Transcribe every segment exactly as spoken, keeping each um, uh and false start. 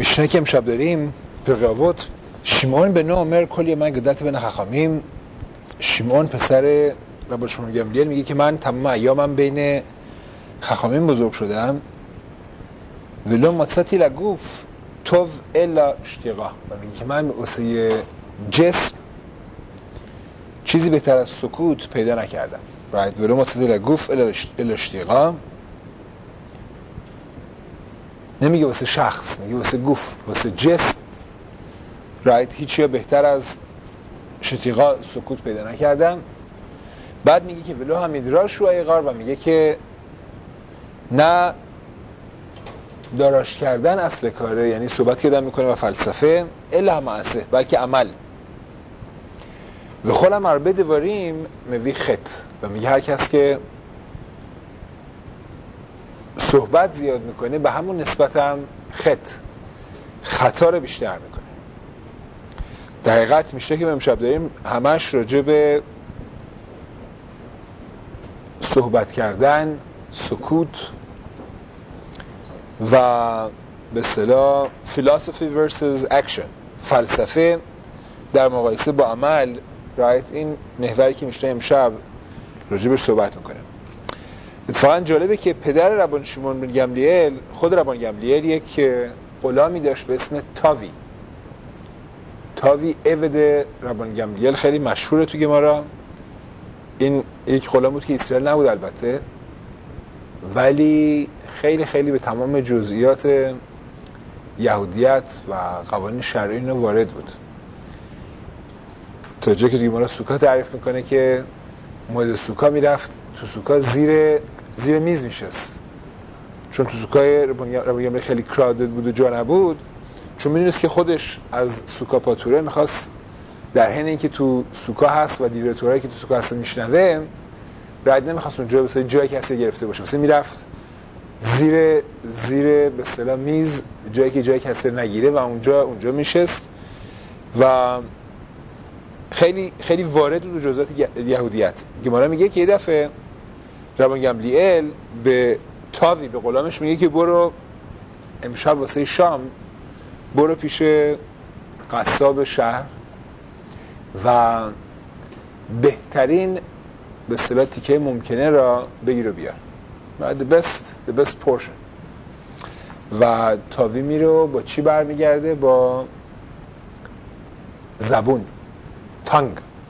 میشنه که امشب داریم پرقی آوت، شیمعون بن عمر کلی من گدت بین خخامیم. شیمعون پسر ربان شمعون گملیل میگه که من تمام ایامم بین خخامیم بزرگ شدم. ولو متصتی لگوف توف الا اشتیقا، و میگه که من واسه جسم چیزی بهتر از سکوت پیدا نکردم. right. ولو متصتی لگوف الا اشتیقا، نمیگه واسه شخص، میگه واسه گوف، واسه جسم. right. هیچی بهتر از شتیقا سکوت پیدا نکردم. بعد میگه که ولو همیدرا شو ایقار، و میگه که نه داراش کردن اصل کاره، یعنی صحبت کردن میکنه و فلسفه، الا معسه، بلکه عمل. و خودم عربه دواریم موی خط، و میگه هر کس که صحبت زیاد میکنه به همون نسبت هم خط خطا رو بیشتر میکنه. در حقیقت میشه که امشب داریم همش راجع به صحبت کردن، سکوت و به اصطلاح philosophy versus action، فلسفه در مقایسه با عمل. رایت این محوری که میشه امشب راجع بهش صحبت میکنه. اتفاقا جالبه که پدر ربان شیمعون بن گملیل، خود ربان گملیل، یک غلامی داشت به اسم تاوی. تاوی عبد ربان گملیل، خیلی مشهوره تو گمارا. این یک غلام بود که اسرائیل نبود البته، ولی خیلی خیلی به تمام جزئیات یهودیت و قوانین شرعی اینو وارد بود. تا جایی که دیگه ما سوکا تعریف میکنه که مورد سوکا میرفت تو سوکا زیر زیر میز میشست، چون تو سوکای ربان خیلی کرادد بود و جا نبود، چون میدونست که خودش از سوکا پاتوره میخواست در حین اینکه تو سوکا هست و دیورتورایی که تو سوکا هست میشنوه، بعد نمیخواست اونجا به اصطلاح جای کسی گرفته باشه، مثلا میرفت زیر زیر به اصطلاح میز، جایی که جای کسی نگیره، و اونجا اونجا میشست و خیلی خیلی وارد بود جزئیات یهودیت. گمارا میگه که یه دفعه ربان گملیل به تاوی، به غلامش، میگه که برو امشب واسه شام برو پیش قصاب شهر و بهترین به اصطلاح تیکه ممکنه را بگیر و بیار، the best the best portion. و تاوی میره با چی برمیگرده؟ با زبون، تانگ.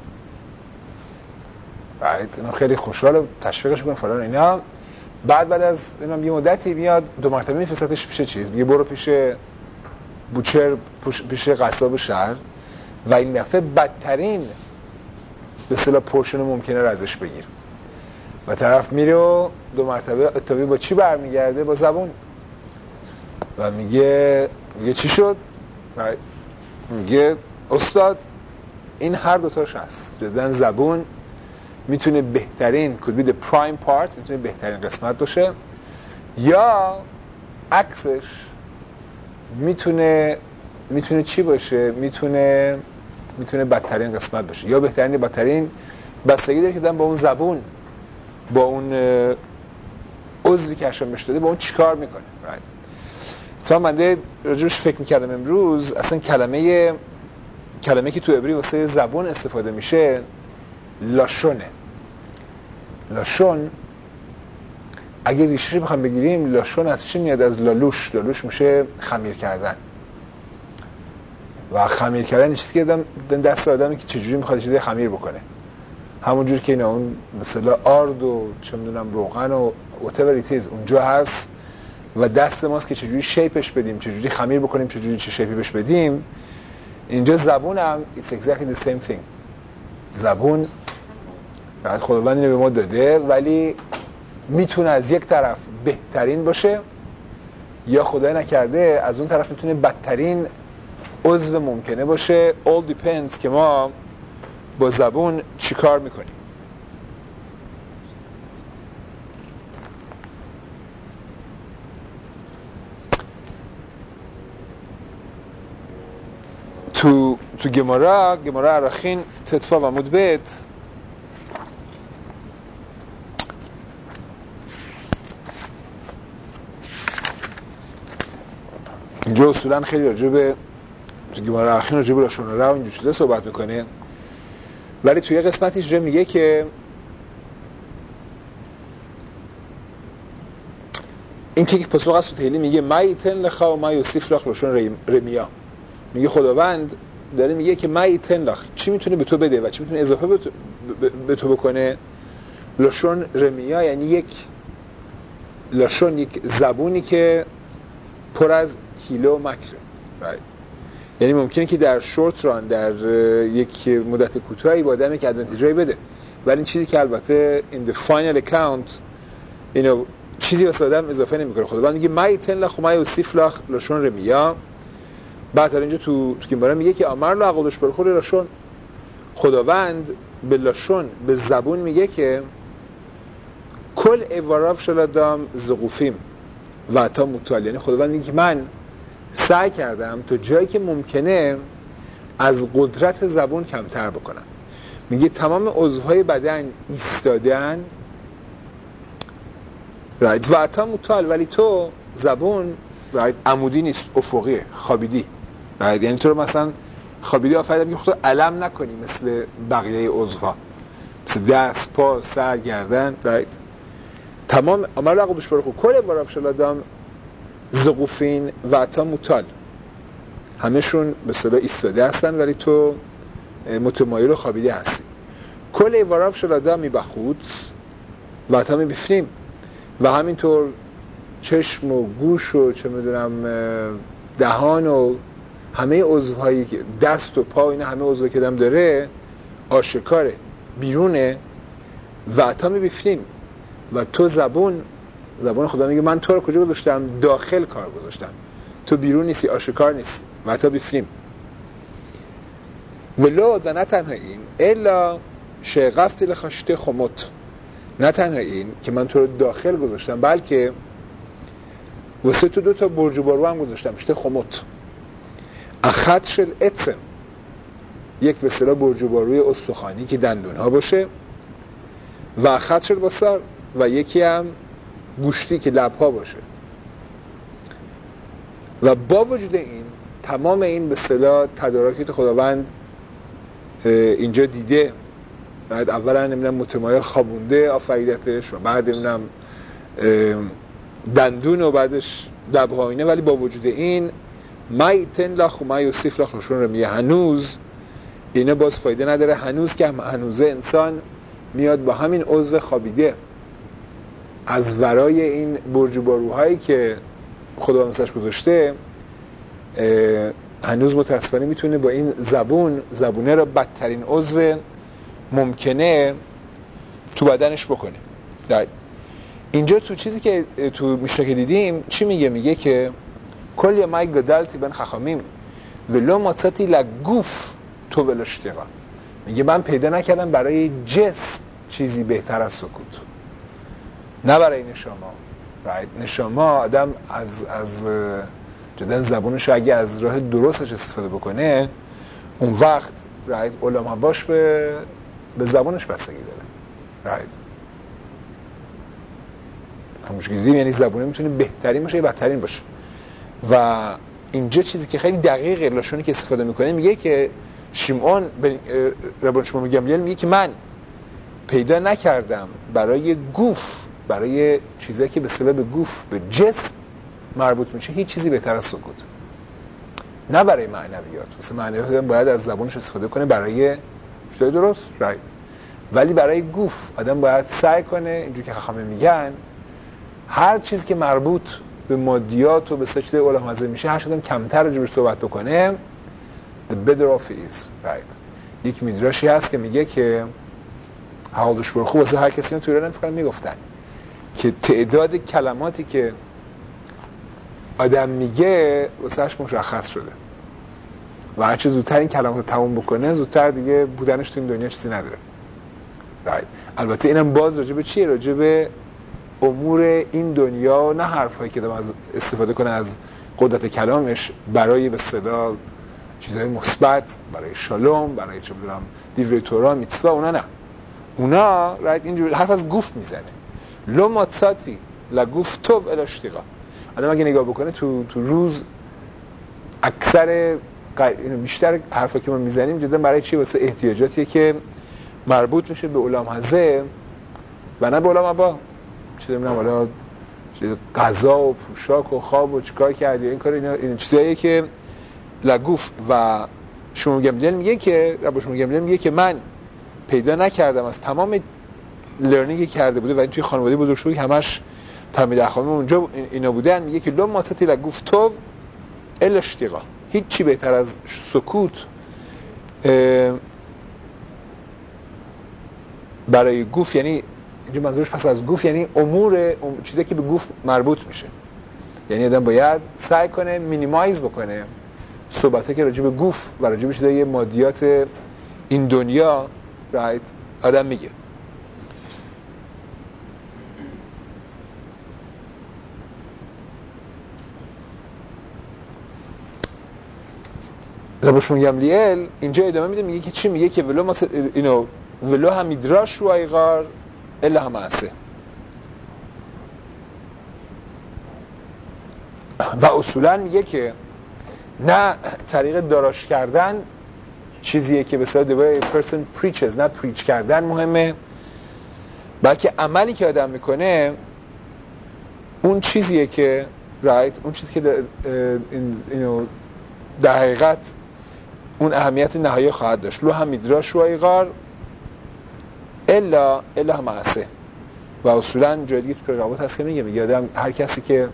right. اینا خیلی خوشحال و تشویقش میکنه فلان اینا. بعد بعد از اینم یه مدتی میاد دو مرتبه میفرستش پیش چیز، میگه برو پیش بوچر، پیش قصاب شهر، و این دفعه بدترین به اصطلاح پورشن ممکنه رو ازش بگیر. و طرف میره و دو مرتبه اتفاقی با چی برمیگرده؟ با زبون. و میگه میگه چی شد؟ میگه استاد این هر دوتاش هست. جدن زبون میتونه بهترین could be the prime part، میتونه بهترین قسمت باشه، یا عکسش میتونه میتونه چی باشه؟ میتونه میتونه بدترین قسمت باشه، یا بهترین یا بدترین. بستگی داره که دارن با اون زبون، با اون عضوی که اشامش داده، با اون چیکار میکنه. right. تا من راجبش فکر میکردم امروز، اصلا کلمه کلمه که تو عبری واسه زبون استفاده میشه لاشونه. لاشون اگه ریشش بخوام بگیریم، لاشون از چی میاد؟ از لالوش. لالوش میشه خمیر کردن، و خمیر کردن این چیزی که دادم دست آدمی که چجوری میخواد چیزی خمیر بکنه، همونجور که اینا اون مثلا آرد و چه میدونم روغن و whatever it is اونجا هست، و دست ماست که چجوری شیپش بدیم، چجوری خمیر بکنیم، چجوری چه شیپی بهش بدیم. اینجا زبون هم it's exactly the same thing. زبون راحت خداوند اینو به ما داده، ولی میتونه از یک طرف بهترین باشه، یا خدای نکرده از اون طرف میتونه بدترین عضو ممکنه باشه. all depends که ما با زبون چی کار میکنیم. تو تو گمارا گمارا عراخین تطفا و مدبت اینجا اصولا خیلی راجع به گمارا اخیر راجع به لاشون رو اینجور چیزا صحبت میکنه، ولی توی قسمتش جا میگه که این که پاسخ از سوتیلی میگه مایتن لخا و ما یوسف لخ لاشون رمیا، میگه خداوند داره میگه که مایتن لخ چی میتونه به تو بده و چی میتونه اضافه به تو, به تو بکنه. لاشون رمیا یعنی یک لاشون، یک زبونی که پر از حیله و مکره، right. یعنی ممکنه که در شورت ران، در یک مدت کوتاهی با آدم یک ادوانتیجایی بده، ولی این چیزی که البته in the final account you know چیزی واسه آدم اضافه نمیکنه. خداوند میگه مایتن لخ و ما یوسف لخ لاشون رمیا. بعد اینجا تو تو کیمبارا میگه که امر لا عقلش برخور لاشون، خداوند به لاشون، به زبون میگه که کل ایواراف شلادام زقوفیم و تا مطال، یعنی خداوند میگه که من سعی کردم تا جایی که ممکنه از قدرت زبون کمتر بکنم. میگه تمام عضوهای بدن ایستادن رایت و تا مطال، ولی تو زبون رایت عمودی نیست، افقیه، خوابیدی رایت، یعنی تو رو مثلا خوابیدی آفریدم که خودت علم نکنی مثل بقیه عضوها، مثل دست، پا، سر، گردن رایت. تمام امر عقبش برخو کل باراف شلادام زقوفین و تا مطال، همشون به صدا ایستاده هستن ولی تو متمایل و خوابیده هستی. کل ایواراف شلادام می بخوت و تا می بفنیم، و همینطور چشم و گوش و چه میدونم دهان و همه عضوهایی که دست و پا، اینا همه عضوهایی که دم داره آشکاره، بیرونه و تا می بفنیم. و تو زبون، زبون خدا میگه من تو رو کجا گذاشتم؟ داخل کار گذاشتم، تو بیرون نیستی، آشکار نیستی. و تا بفنیم ولو و نه تنها این الا شقفت لخشته خموت، نه تنها این که من تو رو داخل گذاشتم، بلکه واسه تو دو تا برج و بارو هم گذاشتم، شته خموت اخط شل اتسم، یک به اصطلاح برج و باروی استخوانی که دندون ها باشه، و اخط شل بسار، و یکی هم گوشتی که لب ها باشه. و با وجود این تمام این به اصطلاح تدارکات خداوند اینجا دیده، بعد اولا نمیدونم متمایل خوابونده آفریدتش و بعد نمیدونم دندون و بعدش لب‌ها اینه، ولی با وجود این مایتن لخ و ما یوسف لخ لاشون رمیا، هنوز اینه باز فایده نداره، هنوز که هنوزه انسان میاد با همین عضو خوابیده از ورای این برج و باروهایی که خدا مثلش گذاشته، هنوز متاسفانه میتونه با این زبون، زبونه رو بدترین عضو ممکنه تو بدنش بکنه. در اینجا تو چیزی که تو میشنا که دیدیم چی میگه؟ میگه که کل مای گدالتی بن خخامیم ولو ماتساتی لگوف تو ولشتقا، میگه من پیدا نکردم برای جسم چیزی بهتر از سکوت، نه برای نشما. right. نشما آدم از از جدن زبونش اگه از راه درستش استفاده بکنه، اون وقت right. علما باش به به زبونش بستگی داره. right. همونش که دیدیم، یعنی زبونه میتونه بهترین باشه یا بدترین باشه. و اینجا چیزی که خیلی دقیقه لاشونی که استفاده میکنه میگه که شیمعون ربان شما میگم میگه که من پیدا نکردم برای گوف، برای چیزایی که به اصطلاح به گوف، به جسم مربوط میشه، هیچ چیزی بهتر از سکوت، نه برای معنویات. مثل معنویات آدم باید از زبانش استفاده کنه برای چیزای درست right. ولی برای گوف آدم باید سعی کنه، اینجوری که خخامه میگن، هر چیزی که مربوط به مادیات و به سجده علم حاضر میشه هر شدم کمتر راجبش صحبت بکنه the better off is right. یک میدراشی هست که میگه که حوالش برو خوب واسه هر کسی تو ایران فکر میگفتن که تعداد کلماتی که آدم میگه واسهش مشخص شده و هرچه زودتر این کلمات رو تموم بکنه زودتر دیگه بودنش تو این دنیا چیزی نداره right. البته اینم باز راجع به چیه؟ راجع به امور این دنیا، نه حرفایی که آدم استفاده کنه از قدرت کلامش برای به اصطلاح چیزهای مثبت، برای شالوم، برای چه می‌دونم دیوری تورا، میتسوا، اونا نه. اونا رایت اینجوری حرف از گفت میزنه. لو ماتساتی لا گفتو الاشتقا. آدم اگه نگاه بکنه تو تو روز اکثر اینو بیشتر حرفا که ما میزنیم جدا برای چی؟ واسه احتیاجاتیه که مربوط میشه به علام حزه و نه به علام ابا. چه میدونم حالا غذا و پوشاک و خواب و چیکار کردی این کار، اینا این چیزاییه که لگوف. و شما گملیل میگه که رب شما گملیل میگه که من پیدا نکردم از تمام لرنینگی کرده بوده و این توی خانواده بزرگ شده که همش تلمید اخوام اونجا اینا بودن، میگه که لو ماتتی لگوف تو الا اشتیقا، هیچ چی بهتر از سکوت برای گوف، یعنی اینجا منظورش پس از گوف یعنی امور چیزی که به گوف مربوط میشه، یعنی آدم باید سعی کنه مینیمایز بکنه صحبته که راجع به گوف و راجع به چیزای مادیات این دنیا رایت آدم میگه. ربش گملیل اینجا ادامه میده، میگه که چی؟ میگه که ولو ما اینو ولو هم میدراش و ایغار الا هم عسه. و اصولا میگه که نه طریق داراش کردن چیزیه که به صورت دوباره person preaches، نه پریچ کردن مهمه، بلکه عملی که آدم میکنه اون چیزیه که رایت اون چیزی که در, اینو در حقیقت اون اهمیت نهایی خواهد داشت. لو هم میدراش و ایغار الا الا هم عسه. و اصولا جای دیگه تو رابط هست که میگه میگه آدم هر کسی که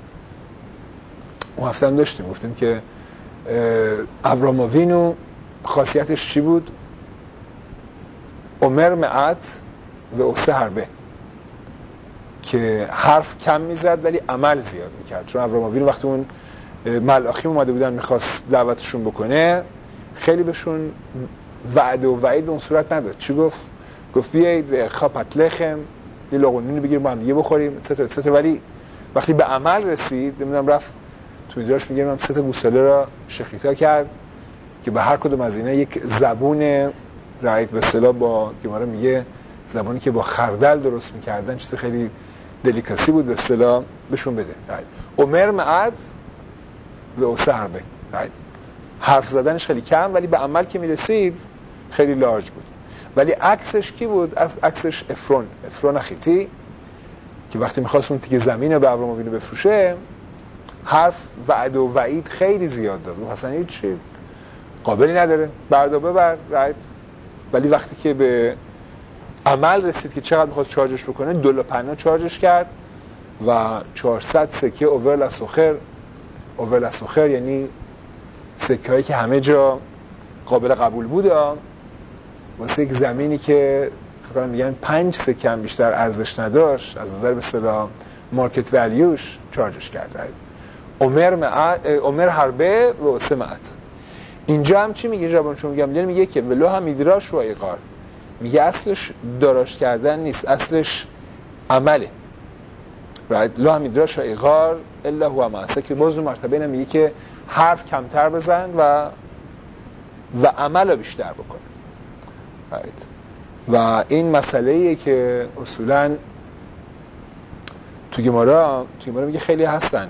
اون هفته هم داشتیم گفتیم که ابراموینو خاصیتش چی بود؟ عمر معت و اوسه حربه، که حرف کم میزد ولی عمل زیاد میکرد. چون ابراموینو وقتی اون ملاخی اومده بودن میخواست دعوتشون بکنه خیلی بهشون وعده و وعید به اون صورت نداد. چی گفت؟ گفت بیایید و خاپت لخم یه لقمه بگیریم با هم دیگه بخوریم اتستر اتستر. ولی وقتی به عمل رسید نمیدونم رفت تو میدراش میگه من سه تا گوساله را شخیتا کرد که به هر کدوم از اینا یک زبون رایت به اصطلاح با گمارا میگه زبانی که با خردل درست میکردن، چیز خیلی دلیکاسی بود به اصطلاح بهشون بده. رایت عمر معد و اوسه حربه، رایت حرف زدنش خیلی کم ولی به عمل که میرسید خیلی لارج بود. ولی عکسش کی بود؟ عکسش افرون افرون اخیتی که وقتی میخواست اون تیکه زمین رو به ابراموینو بفروشه حرف وعده و وعید خیلی زیاد داد، اصلا هیچ قابلی نداره بردا ببر رایت. ولی وقتی که به عمل رسید که چقدر میخواست چارجش بکنه دو پناه چارجش کرد و چهارصد سکه اوور لسوخر. اوور لسوخر یعنی سکه هایی که همه جا قابل قبول بود واسه یک زمینی که فکر کنم میگن پنج سکه هم بیشتر ارزش نداشت از نظر به اصطلاح مارکت ولیوش چارجش کرد. رایت عمر معت عمر حربه و سمعت. اینجا هم چی میگه جوان؟ چون میگم میگه که ولو هم میدراش و ایقار، میگه اصلش داراش کردن نیست، اصلش عمله. رایت لو هم میدراش و ایقار الا هو معسه، که باز اون مرتبه اینم میگه که حرف کمتر بزن و و عمل رو بیشتر بکن. رایت و این مسئله‌ایه که اصولا تو گمارا تو گمارا میگه خیلی هستن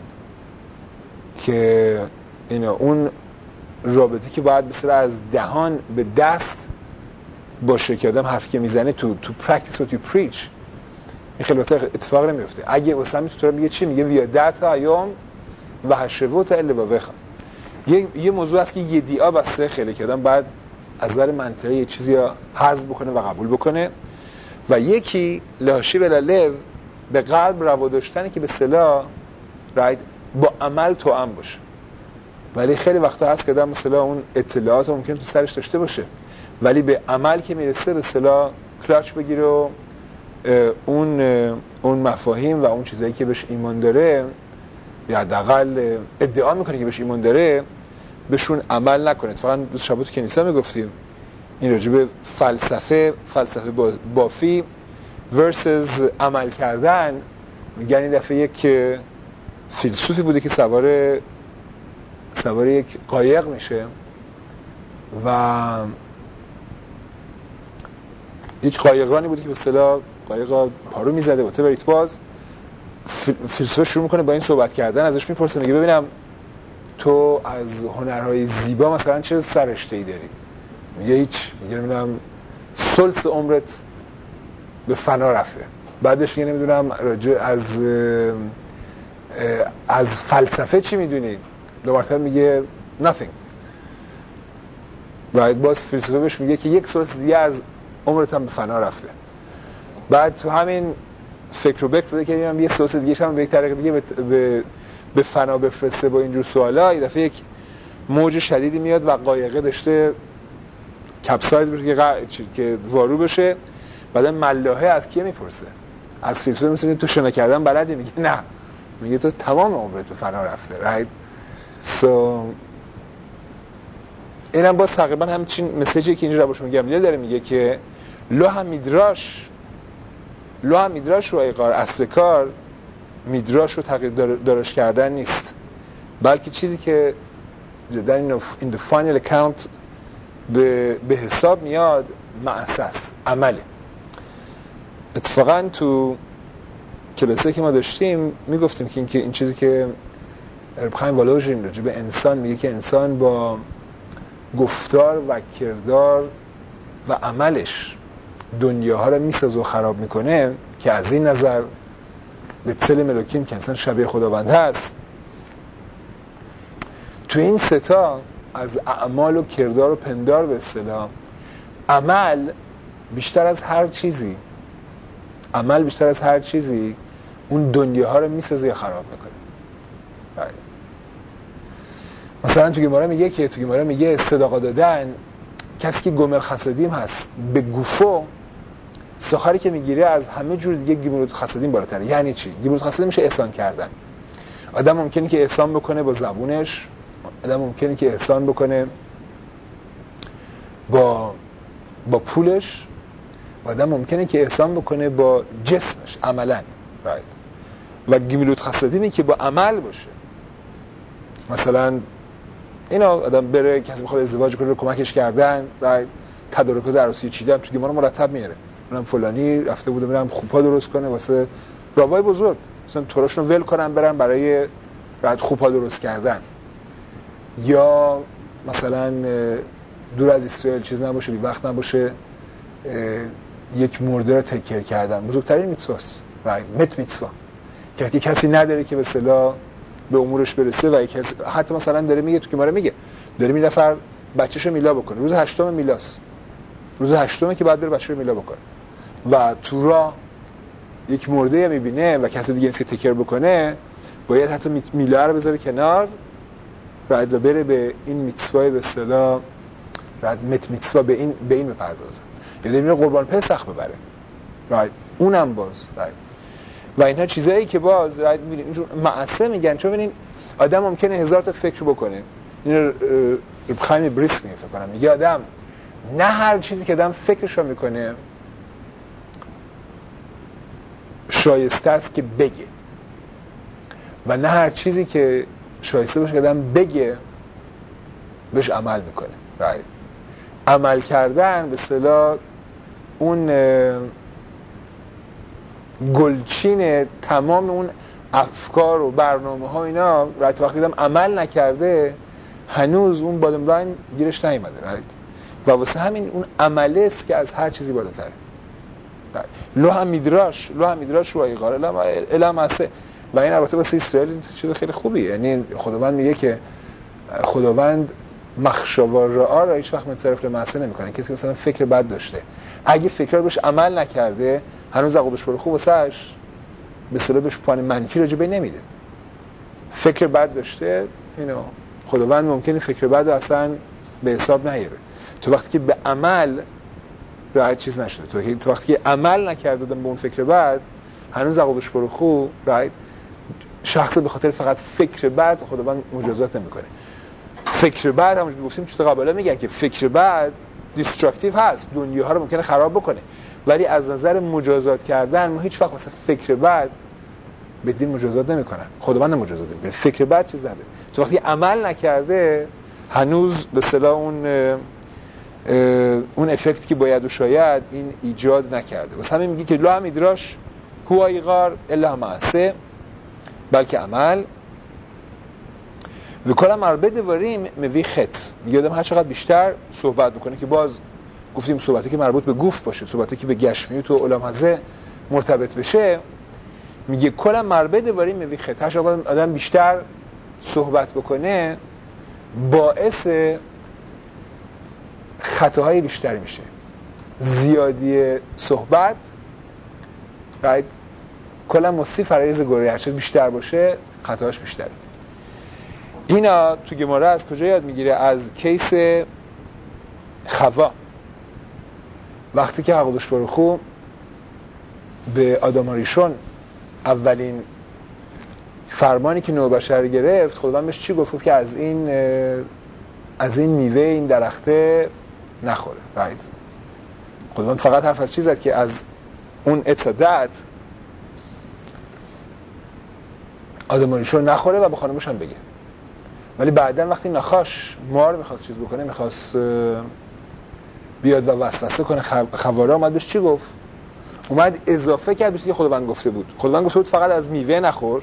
که اینا اون رابطه که باید بسیار از دهان به دست باشه که آدم حرفی که میزنه تو تو پرکتیس و تو پریچ این خیلی اتفاق نمیفته. اگه واسه تو میگه چی؟ میگه ویادت ایام و هشوت الا بوخ. یه یه موضوع است که یه دیعا بسته خیلی که آدم باید از نظر منطقی یه چیزی رو حذف بکنه و قبول بکنه و یکی لاشی بلالو به قلب روا داشتنه که به اصطلاح رایت با عمل توأم باشه. ولی خیلی وقتا هست که آدم مثلا اون اطلاعات ممکن تو سرش داشته باشه ولی به عمل که میرسه به اصطلاح کلاچ بگیره و اون اون مفاهیم و اون چیزایی که بهش ایمان داره یا حداقل ادعا میکنه که بهش ایمان داره بهشون عمل نکنه. اتفاقا دو شب تو کنیسه میگفتیم این راجع به فلسفه فلسفه بافی ورسز عمل کردن. میگن این دفعه یک فیلسوفی بوده که سوار سوار یک قایق میشه و یک قایقرانی بوده که به اصطلاح قایق پارو میزده واسه بریت باز. فیلسوف شروع میکنه با این صحبت کردن، ازش میپرسه میگه ببینم تو از هنرهای زیبا مثلا چه سررشته‌ای داری؟ میگه هیچ. میگه نمیدونم ثلث عمرت به فنا رفته. بعدش میگه نمیدونم راجع از از فلسفه چی میدونی؟ دوباره میگه nothing. بعد باز فیلسوفه بهش میگه که یک ثلث دیگه از عمرت هم به فنا رفته. بعد تو همین فکر و بکر بوده که میگم یه ثلث دیگه هم به یک طریق دیگه به به فنا بفرسته با اینجور سوالا. یه دفعه یک موج شدیدی میاد و قایقه داشته کپسایز بشه که غ... که وارو بشه. بعد ملاحه از کیه میپرسه؟ از فیلسوفه میگه تو شنا کردن بلدی؟ میگه نه. میگه تو تمام عمرت به فنا رفته. right so اینم باز تقریبا همچین مسیجی که اینجا باش میگم داره. میگه که لوح میدراش لوح میدراش رو ایقار اصل کار میدراش رو تغییر دارش کردن نیست، بلکه چیزی که در این in the final account به, به حساب میاد معسس عمله. اتفاقا تو کلاسه که ما داشتیم میگفتیم که این, که این چیزی که ربخایم والوژین راجع به انسان میگه که انسان با گفتار و کردار و عملش دنیاها رو میسازه و خراب میکنه، که از این نظر به تل ملوکیم که انسان شبیه خداوند هست. تو این ستا از اعمال و کردار و پندار به اصطلاح عمل بیشتر از هر چیزی عمل بیشتر از هر چیزی اون دنیاها رو میسازه یا خراب میکنه. باید. مثلا تو گماره میگه که تو گماره میگه صداقا دادن کسی که گمر خسادیم هست به گوفو سخاری که میگیره از همه جور دیگه گیبروت خسادیم بالاتره. یعنی چی؟ گیبروت خسادیم میشه احسان کردن. آدم ممکنه که احسان بکنه با زبونش، آدم ممکنه که احسان بکنه با با پولش، آدم ممکنه که احسان بکنه با جسمش عملاً. right. و گیبروت خسادیمی که با عمل باشه. مثلا اینا آدم بره کسی میخواد ازدواج کنه رو کمکش کردن، right. تدارکات عروسی چیدن تو گمارا مرتب میاره. اونم فلانی رفته بوده میرم خوپا درست کنه واسه راوای بزرگ، مثلا توراشونو ول کنن برن برای راحت خوپا درست کردن. یا مثلا دور از اسرائیل چیز نباشه، بی وقت نباشه، یک مرده رو تکر کردن بزرگترین میتسواست. right. مت میتسوا که کسی نداره که به اصطلاح به امورش برسه و یک حتی مثلا داره میگه تو که ما میگه داره می نفر بچه‌شو میلا بکنه روز هشتم میلاست، روز هشتمه که بعد بره بچه‌شو میلا بکنه و تو راه یک مرده میبینه و کسی دیگه نیست که تکر بکنه، باید حتی میلا رو بذاره کنار رد و بره به این میتسوای به اصطلاح رد مت میتسوا به این به این بپردازه. یعنی میره قربان پسخ ببره. رایت اونم باز رایت و اینها چیزایی که باز رایت میبینید اینجور معصه میگن. چون ببینین آدم ممکنه هزار تا فکر بکنه. این خیلی بریس میگه فکر کنم میگه آدم نه هر چیزی که آدم فکرش رو میکنه شایسته است که بگه و نه هر چیزی که شایسته باشه که آدم بگه بهش عمل میکنه. رایت عمل کردن به اصطلاح اون گلچین تمام اون افکار و برنامه ها اینا رایت وقتی آدم عمل نکرده هنوز اون بادم لاین گیرش نیومده. رایت و واسه همین اون عمله است که از هر چیزی بالاتره. لوح میدراش لوح میدراش رو ایقار الهام هسته و این البته واسه اسرائیل چیز خیلی خوبیه. یعنی خداوند میگه که خداوند مخشوار رعا را هیچ وقت متصرف لمعصه نمیکنه. کسی مثلا فکر بد داشته اگه فکر رو بهش عمل نکرده هنوز عقوبش برو خوب واسهش به اصطلاح بهش پوان منفی راجبه نمیده. فکر بد داشته اینو خداوند ممکنه فکر بد اصلا به حساب نیاره. تو وقتی که به عمل رعایت چیز نشده، تو, تو وقتی که عمل نکرده به اون فکر بد هنوز عقوبش برو خوب رایت شخص به خاطر فقط فکر بد خداوند مجازات نمیکنه. فکر بد همونجوری که گفتیم تو قبلا میگن که فکر بد دیستراکتیو هست، دنیاها رو ممکنه خراب بکنه، ولی از نظر مجازات کردن ما هیچ وقت واسه فکر بد بدین مجازات نمیکنن. خداوند مجازات نمیکنه. فکر بد چیز نداره. تو وقتی عمل نکرده هنوز به اصطلاح اون اون افکت که باید و شاید این ایجاد نکرده. واسه همین میگه که لا میدراش هو ایقار الا معصه، بلکه عمل و کلا مربع دواریم موی خط. میگه آدم هر چقدر بیشتر صحبت میکنه که باز گفتیم صحبتی که مربوط به گوف باشه، صحبتی که به گشمیوت و علامزه مرتبط بشه، میگه کلا مربع دواریم موی خط. هر چقدر آدم بیشتر صحبت بکنه باعث خطاهای بیشتری میشه. زیادی صحبت راید کلا مصیف فرایز گوره، هرچه بیشتر باشه خطاهاش بیشتره. اینا تو گماره از کجا یاد میگیره؟ از کیس خوا. وقتی که حق بارخو به آدم ریشون اولین فرمانی که نوع بشر گرفت، خداوند بهش چی گفت؟ که از این از این میوه این درخته نخوره. رایت خداوند فقط حرف از چی زد؟ که از اون اطاعت آدم ریشون نخوره و به خانمش هم بگه. ولی بعداً وقتی نخاش مار میخواست چیز بکنه، میخواست بیاد و وسوسه کنه، خواره اومد بهش چی گفت؟ اومد اضافه کرد به چیزی که خداوند گفته بود. خداوند گفته بود فقط از میوه نخور.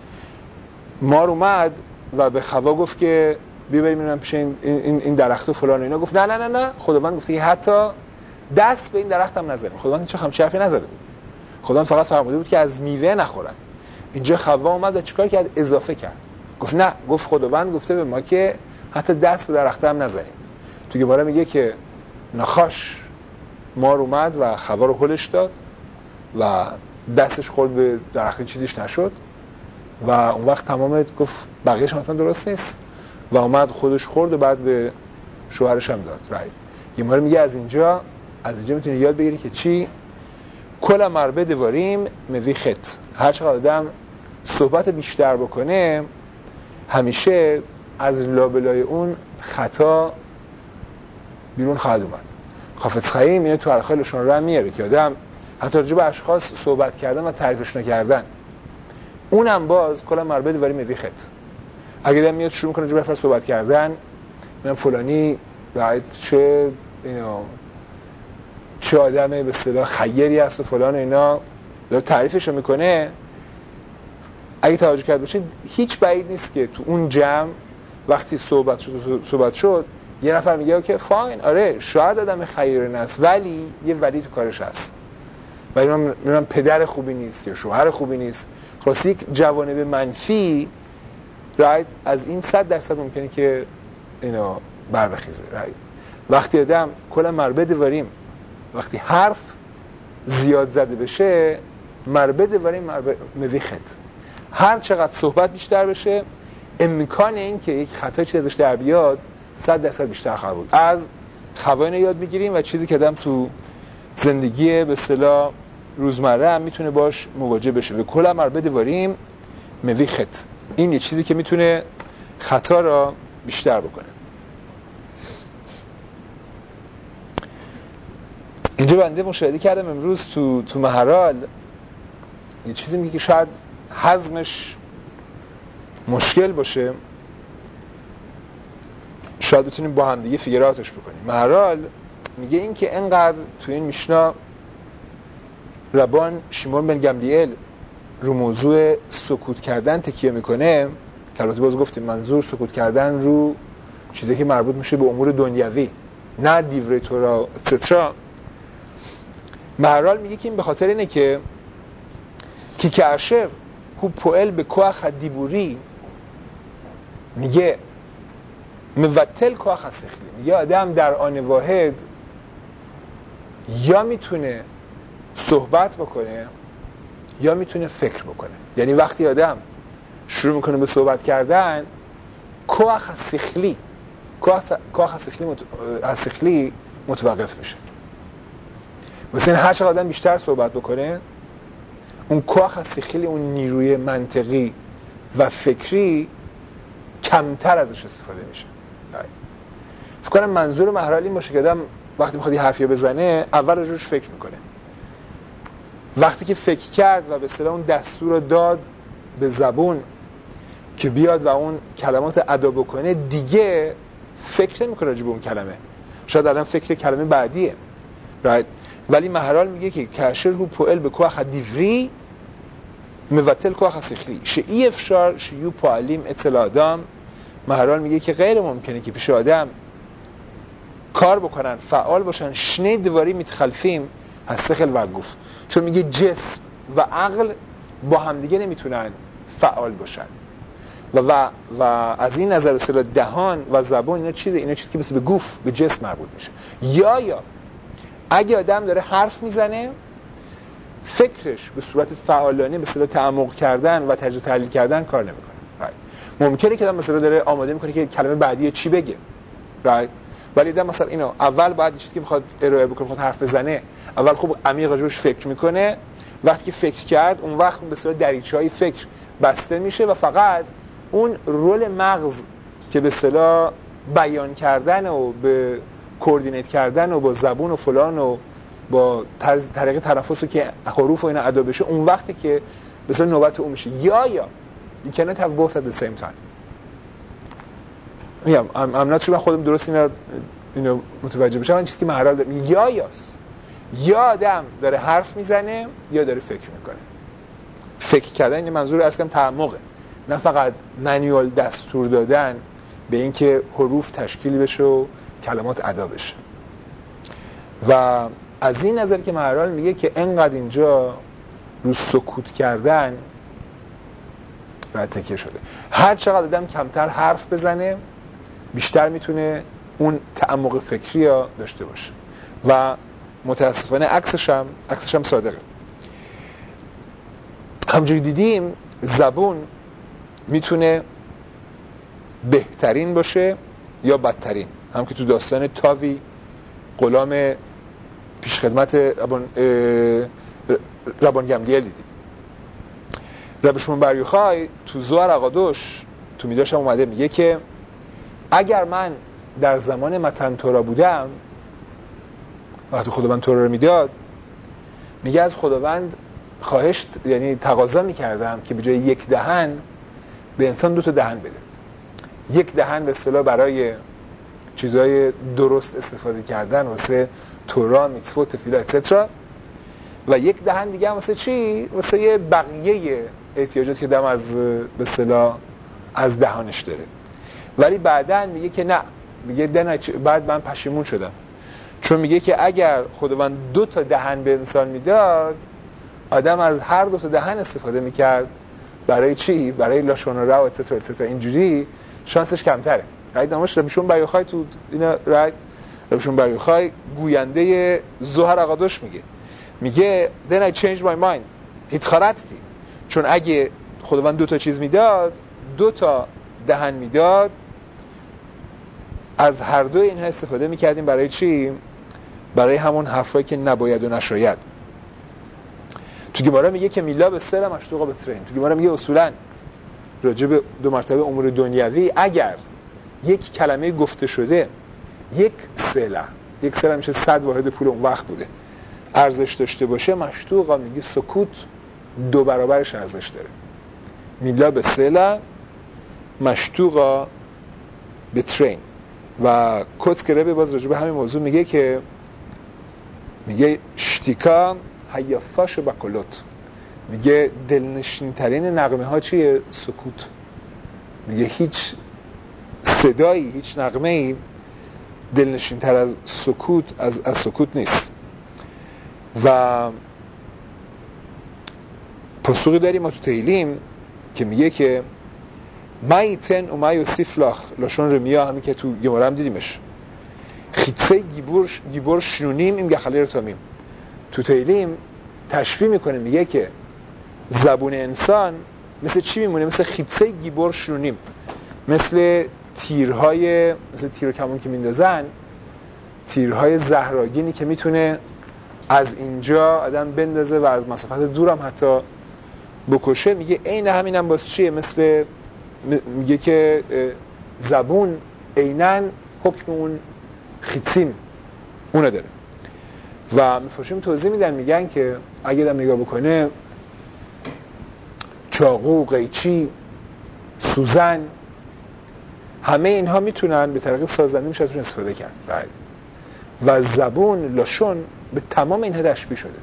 مار اومد و به خوا گفت که بیا بریم ببینم پیش این این این درخت و فلان و اینا. گفت نه نه نه نه. خداوند گفت که حتی دست به این درخت هم نزنیم. خداوند هیچ همچین حرفی نزده بود. خداوند فقط فرموده بود که از میوه نخورن. اینجا خوا اومد و چیکار کرد؟ اضافه کرد. گفت نه، گفت خداوند گفته به ما که حتی دست به درخت هم نزنیم. تو گماره میگه که نخاش مار اومد و خوا رو هلش داد و دستش خورد به درخت، چیزیش نشد و اون وقت تمام گفت بقیه‌اش حتما درست نیست و اومد خودش خورد و بعد به شوهرش هم داد. رایت گماره میگه از اینجا از اینجا میتونی یاد بگیری که چی؟ کل مربع دواریم موی خط. هر چقدر آدم صحبت بیشتر بکنه همیشه از لابلای اون خطا بیرون خواهد اومد. حافظ خیم اینه تو الخیلشون رو هم میاره که آدم حتی راجع به اشخاص صحبت کردن و تعریفش نکردن، اونم باز کلا مربع دواری موی خط. اگه آدم میاد شروع میکنه راجع به فرد صحبت کردن، میگم فلانی بعد چه اینو چه آدمه به اصطلاح خیری هست و فلان اینا، داره تعریفش رو میکنه، اگه توجه کرد باشید هیچ بعید نیست که تو اون جمع وقتی صحبت شد صحبت شد یه نفر میگه که فاین، آره شاید آدم خیری نیست ولی یه ولی تو کارش هست، ولی من میگم پدر خوبی نیست یا شوهر خوبی نیست. خلاص یک جوانب منفی رایت از این صد درصد ممکنه که اینا بر بخیزه. رایت وقتی آدم کلا مربع دواریم، وقتی حرف زیاد زده بشه مربع دواریم موی خط. هر چقدر صحبت بیشتر بشه امکان این که یک خطا چیزی ازش در بیاد صد درصد بیشتر خواهد بود. از خواین یاد میگیریم و چیزی که آدم تو زندگی به اصطلاح روزمره هم میتونه باش مواجه بشه. به کل مربع دواریم موی خط. این یه چیزی که میتونه خطا را بیشتر بکنه. اینجا بنده مشاهده کردم امروز تو تو مهرال یه چیزی میگه که شاید هضمش مشکل باشه، شاید بتونیم با هم دیگه فیگراتش بکنیم. مهرال میگه این که انقدر تو این میشنا ربان شیمون بن گملیل رو موضوع سکوت کردن تکیه میکنه، که البته باز گفتیم منظور سکوت کردن رو چیزی که مربوط میشه به امور دنیوی، نه دیوره تورا سترا. مهرال میگه که این به خاطر اینه که کی کارشر هو پوئل به کوخ دیبوری، میگه موتل کوخ سخلی، میگه آدم در آن واحد یا میتونه صحبت بکنه یا میتونه فکر بکنه. یعنی وقتی آدم شروع میکنه به صحبت کردن کوخ سخلی کوخ سخلی مت... سخلی متوقف میشه. مثلا هر چقدر آدم بیشتر صحبت بکنه اون کوخ سخلی، اون نیروی منطقی و فکری کمتر ازش استفاده میشه. فکر کنم منظور مهرال این باشه که آدم وقتی میخواد یه حرفی بزنه اول روش فکر میکنه. وقتی که فکر کرد و به اصطلاح اون دستور رو داد به زبون که بیاد و اون کلمات ادا بکنه، دیگه فکر نمیکنه راجع به اون کلمه. شاید الان فکر کلمه بعدیه. right. ولی مهرال میگه که کارشر رو پوئل به کوخ دیوری موتل کوخ سخلی شئی افشار شیو پوالیم اطلاع آدم مهرال میگه که غیر ممکنه که پیش آدم کار بکنن، فعال باشن. شنی دواری متخلفیم هستخل و گفت، چون میگه جسم و عقل با همدیگه نمیتونن فعال باشن و و و از این نظر اصلا دهان و زبان اینا چیزه، اینا چیزی که مثل به گوف به جسم مربوط میشه. یا یا اگه آدم داره حرف میزنه فکرش به صورت فعالانه به اصطلاح تعمق کردن و تجزیه و تحلیل کردن کار نمیکنه. right. ممکنه که آدم مثلا داره آماده میکنه که کلمه بعدی چی بگه. right. ولی آدم مثلا اینو اول باید چیزی که میخواد ارائه بکنه، میخواد حرف بزنه، اول خوب عمیق راجعش فکر میکنه. وقتی که فکر کرد اون وقت به اصطلاح دریچه‌های فکر بسته میشه و فقط اون رول مغز که به اصطلاح بیان کردن و به کوردینیت کردن و با زبون و فلان و با طریق تنفس و که حروف و اینا ادا بشه، اون وقتی که به اصطلاح نوبت اون میشه. یا یا you cannot have both at the same time. میگم I'm not sure من خودم درست اینا اینو متوجه بشم. این چیزی که مهرال داره یا یاست، یا آدم داره حرف میزنه یا داره فکر میکنه. فکر کردن این منظور اصلا تعمقه، نه فقط مانیول دستور دادن به اینکه حروف تشکیل بشه و کلمات ادا بشه. و از این نظر که مهرال میگه که انقدر اینجا رو سکوت کردن باید تکیه شده. هر چقدر آدم کمتر حرف بزنه بیشتر میتونه اون تعمق فکری ها داشته باشه. و متاسفانه عکسش هم عکسش هم صادقه. همونجوری دیدیم زبون میتونه بهترین باشه یا بدترین، هم که تو داستان تاوی غلام پیشخدمت ربان ربان گملیل دیدیم. رب شمون بر یوخای تو زوار اقادوش تو میداشم اومده میگه که اگر من در زمان متن تورا بودم، وقتی خداوند تورا رو میداد، میگه از خداوند خواهش یعنی تقاضا میکردم که به جای یک دهن به انسان دو تا دهن بده. یک دهن به اصطلاح برای چیزهای درست استفاده کردن واسه تورا، میتوت، تفیلا اتسترا، و یک دهن دیگه هم واسه چی؟ واسه بقیه احتیاجات که دم از به اصطلاح از دهانش داره. ولی بعدن میگه که نه، میگه دهن بعد من پشیمون شدم، چون میگه که اگر خداوند دو تا دهن به انسان میداد، آدم از هر دو تا دهن استفاده میکرد. برای چی؟ برای لاشون و رو اتسترا اتسترا. اینجوری شانسش کمتره. راید نماش ربشون بریوخای تو اینا راید ربشون بریوخای گوینده زهر اقادوش میگه میگه then I changed my mind هیت خارتتی، چون اگه خداوند دو تا چیز میداد، دو تا دهن میداد، از هر دو اینها استفاده میکردیم. برای چی؟ برای همون حرفایی که نباید و نشاید. تو گمارا میگه که میلا به سر مشتوقا به ترین. تو گمارا میگه اصولا راجع به دو مرتبه امور دنیوی اگر یک کلمه گفته شده یک سله، یک سله میشه صد واحد پول اون وقت بوده، ارزش داشته باشه، مشتوقا میگه سکوت دو برابرش ارزش داره. میلا به سله مشتوقا به ترین. و کوتکره باز راجع به همین موضوع میگه که میگه شتیکا هیافاش و بکلوت، میگه دلنشین ترین نغمه ها چیه؟ سکوت. میگه هیچ صدایی، هیچ نغمه‌ای دلنشین تر از سکوت از از سکوت نیست. و پاسخی داریم ما تو تهیلیم که میگه که مایتن و مایو سیفلاخ لاشون رمیا، همین که تو گمارا هم دیدیمش، خیتسه گیبور گیبور شنونیم این گخلی رو تامیم. تو تهیلیم تشبیه میکنه، میگه که زبون انسان مثل چی میمونه؟ مثل خیتسه گیبور شنونیم، مثل تیرهای، مثل تیر و کمون که میندازن، تیرهای زهراگینی که میتونه از اینجا آدم بندازه و از مسافت دورم حتی بکشه. میگه عین همین هم باز چیه؟ مثل میگه که زبون عیناً حکم اون خیتسیم اونو داره. و مفاشیم توضیح میدن، میگن که اگه آدم نگاه بکنه چاقو، قیچی، سوزن، همه اینها میتونن به طریق سازنده میشه ازشون استفاده کرد. و زبون لاشون به تمام اینها تشبیه شده،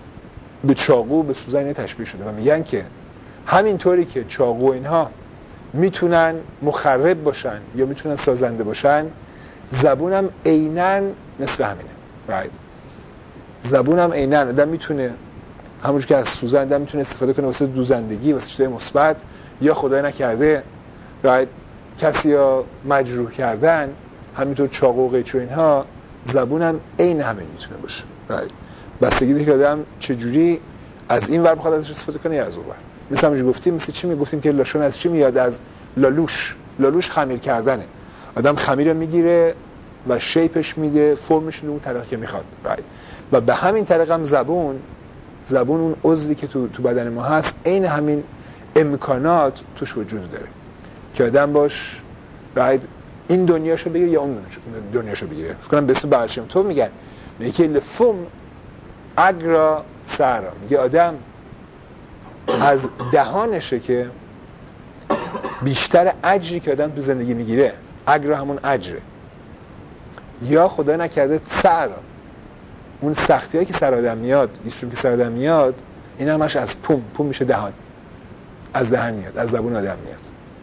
به چاقو، به سوزن اینها تشبیه شده. و میگن که همینطوری که چاقو اینها میتونن مخرب باشن یا میتونن سازنده باشن، زبون هم عیناً مثل همینه. right. زبون هم عیناً آدم میتونه همونجور که از سوزن آدم میتونه استفاده کنه واسه دوزندگی، واسه چیزای مثبت، یا خدای نکرده right. کسی یا مجروح کردن، همینطور چاقو و قیچی و اینها. زبون هم عین همین میتونه باشه. right. بستگی داره که آدم چجوری از این ور بخواد ازش استفاده کنه یا از اون ور. مثل همونجوری گفتیم، مثل چی میگفتیم که لاشون از چی میاد؟ از لالوش. لالوش خمیر کردنه. آدم خمیر رو میگیره و شیپش میده، فرمش میده اون طریقی که میخواد. right. و به همین طریق هم زبون زبون اون عضوی که تو تو بدن ما هست، عین همین امکانات توش وجود داره که آدم باش right. این دنیاشو بگیره یا اون دنیاشو بگیره. فکر کنم به اسم بعلشم تو میگن میگه که لفم اگرا سرا، میگه آدم از دهانشه که بیشتر اجری که آدم تو زندگی میگیره، اگرا همون اجره، یا خدا نکرده سرا، اون سختی هایی که سر آدم میاد، ایشون که سر آدم میاد، این همش از پوم پوم میشه دهان، از دهن میاد، از زبون آدم میاد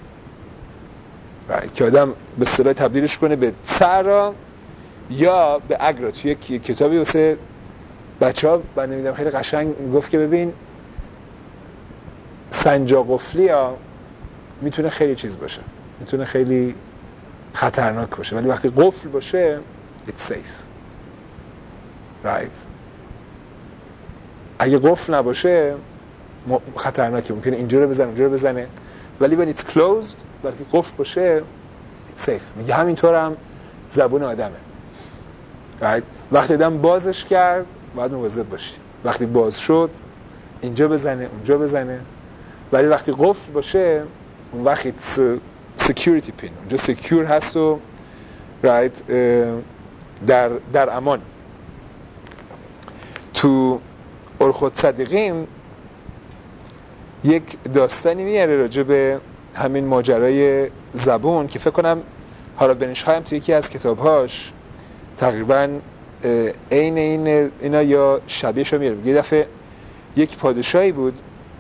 که آدم به اصطلاح تبدیلش کنه به سرا یا به اگرا. توی یک کتابی واسه بچه‌ها من نمیدونم خیلی قشنگ گفت که ببین سنجاق قفلی ها میتونه خیلی چیز باشه، میتونه خیلی خطرناک باشه، ولی وقتی قفل باشه it's safe. right. اگه قفل نباشه خطرناکه، ممکنه اینجا رو بزنه اونجا رو بزنه، ولی when it's closed، وقتی قفل باشه it's safe. میگه همینطور هم زبون آدمه. right. وقتی آدم بازش کرد باید مواظب باشی، وقتی باز شد اینجا بزنه اونجا بزنه، ولی وقتی قفل باشه اون وقت it's security pin، اونجا secure هست و right در در امان. تو ارخود صدیقین یک داستانی میاره راجع به همین ماجرای زبون که فکر کنم هارالد بنیشخای هم توی یکی از کتابهاش تقریبا عین این اینا یا شبیهش رو میاره. یه دفعه یک پادشاهی بود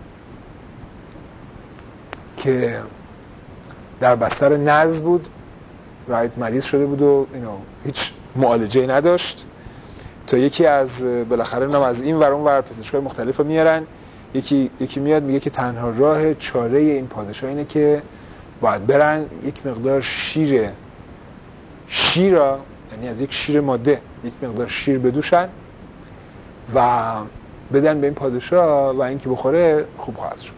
که در بستر نزع بود، رایت مریض شده بود و اینو هیچ معالجه‌ای نداشت، تا یکی از بالاخره نام از این ور اون ور پزشکای مختلف رو میارن، یکی یکی میاد میگه که تنها راه چاره این پادشاه اینه که باید برن یک مقدار شیر شیرا، یعنی از یک شیر ماده یک مقدار شیر بدوشن و بدن به این پادشاه و اینکه بخوره خوب خواهد شد.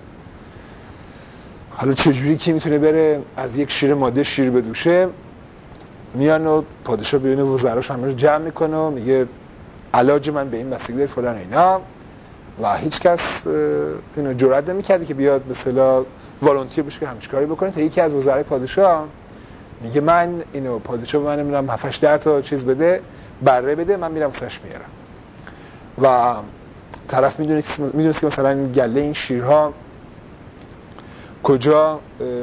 حالا چجوری که میتونه بره از یک شیر ماده شیر بدوشه؟ میان و پادشاه بیرون وزراش همه رو جمع میکنه و میگه علاج من به این بستگی داره فلان اینا، و هیچ کس اینو جرئت نمی‌کرده که بیاد به اصطلاح والنتیر بشه که همچین کاری بکنه، تا یکی از وزرای پادشاه میگه من اینو پادشاه من نمیدونم هفت هشت ده تا چیز بده، بره بده، من میرم واسش میارم. و طرف میدونه که میدونه که مثلا گله این شیرها کجا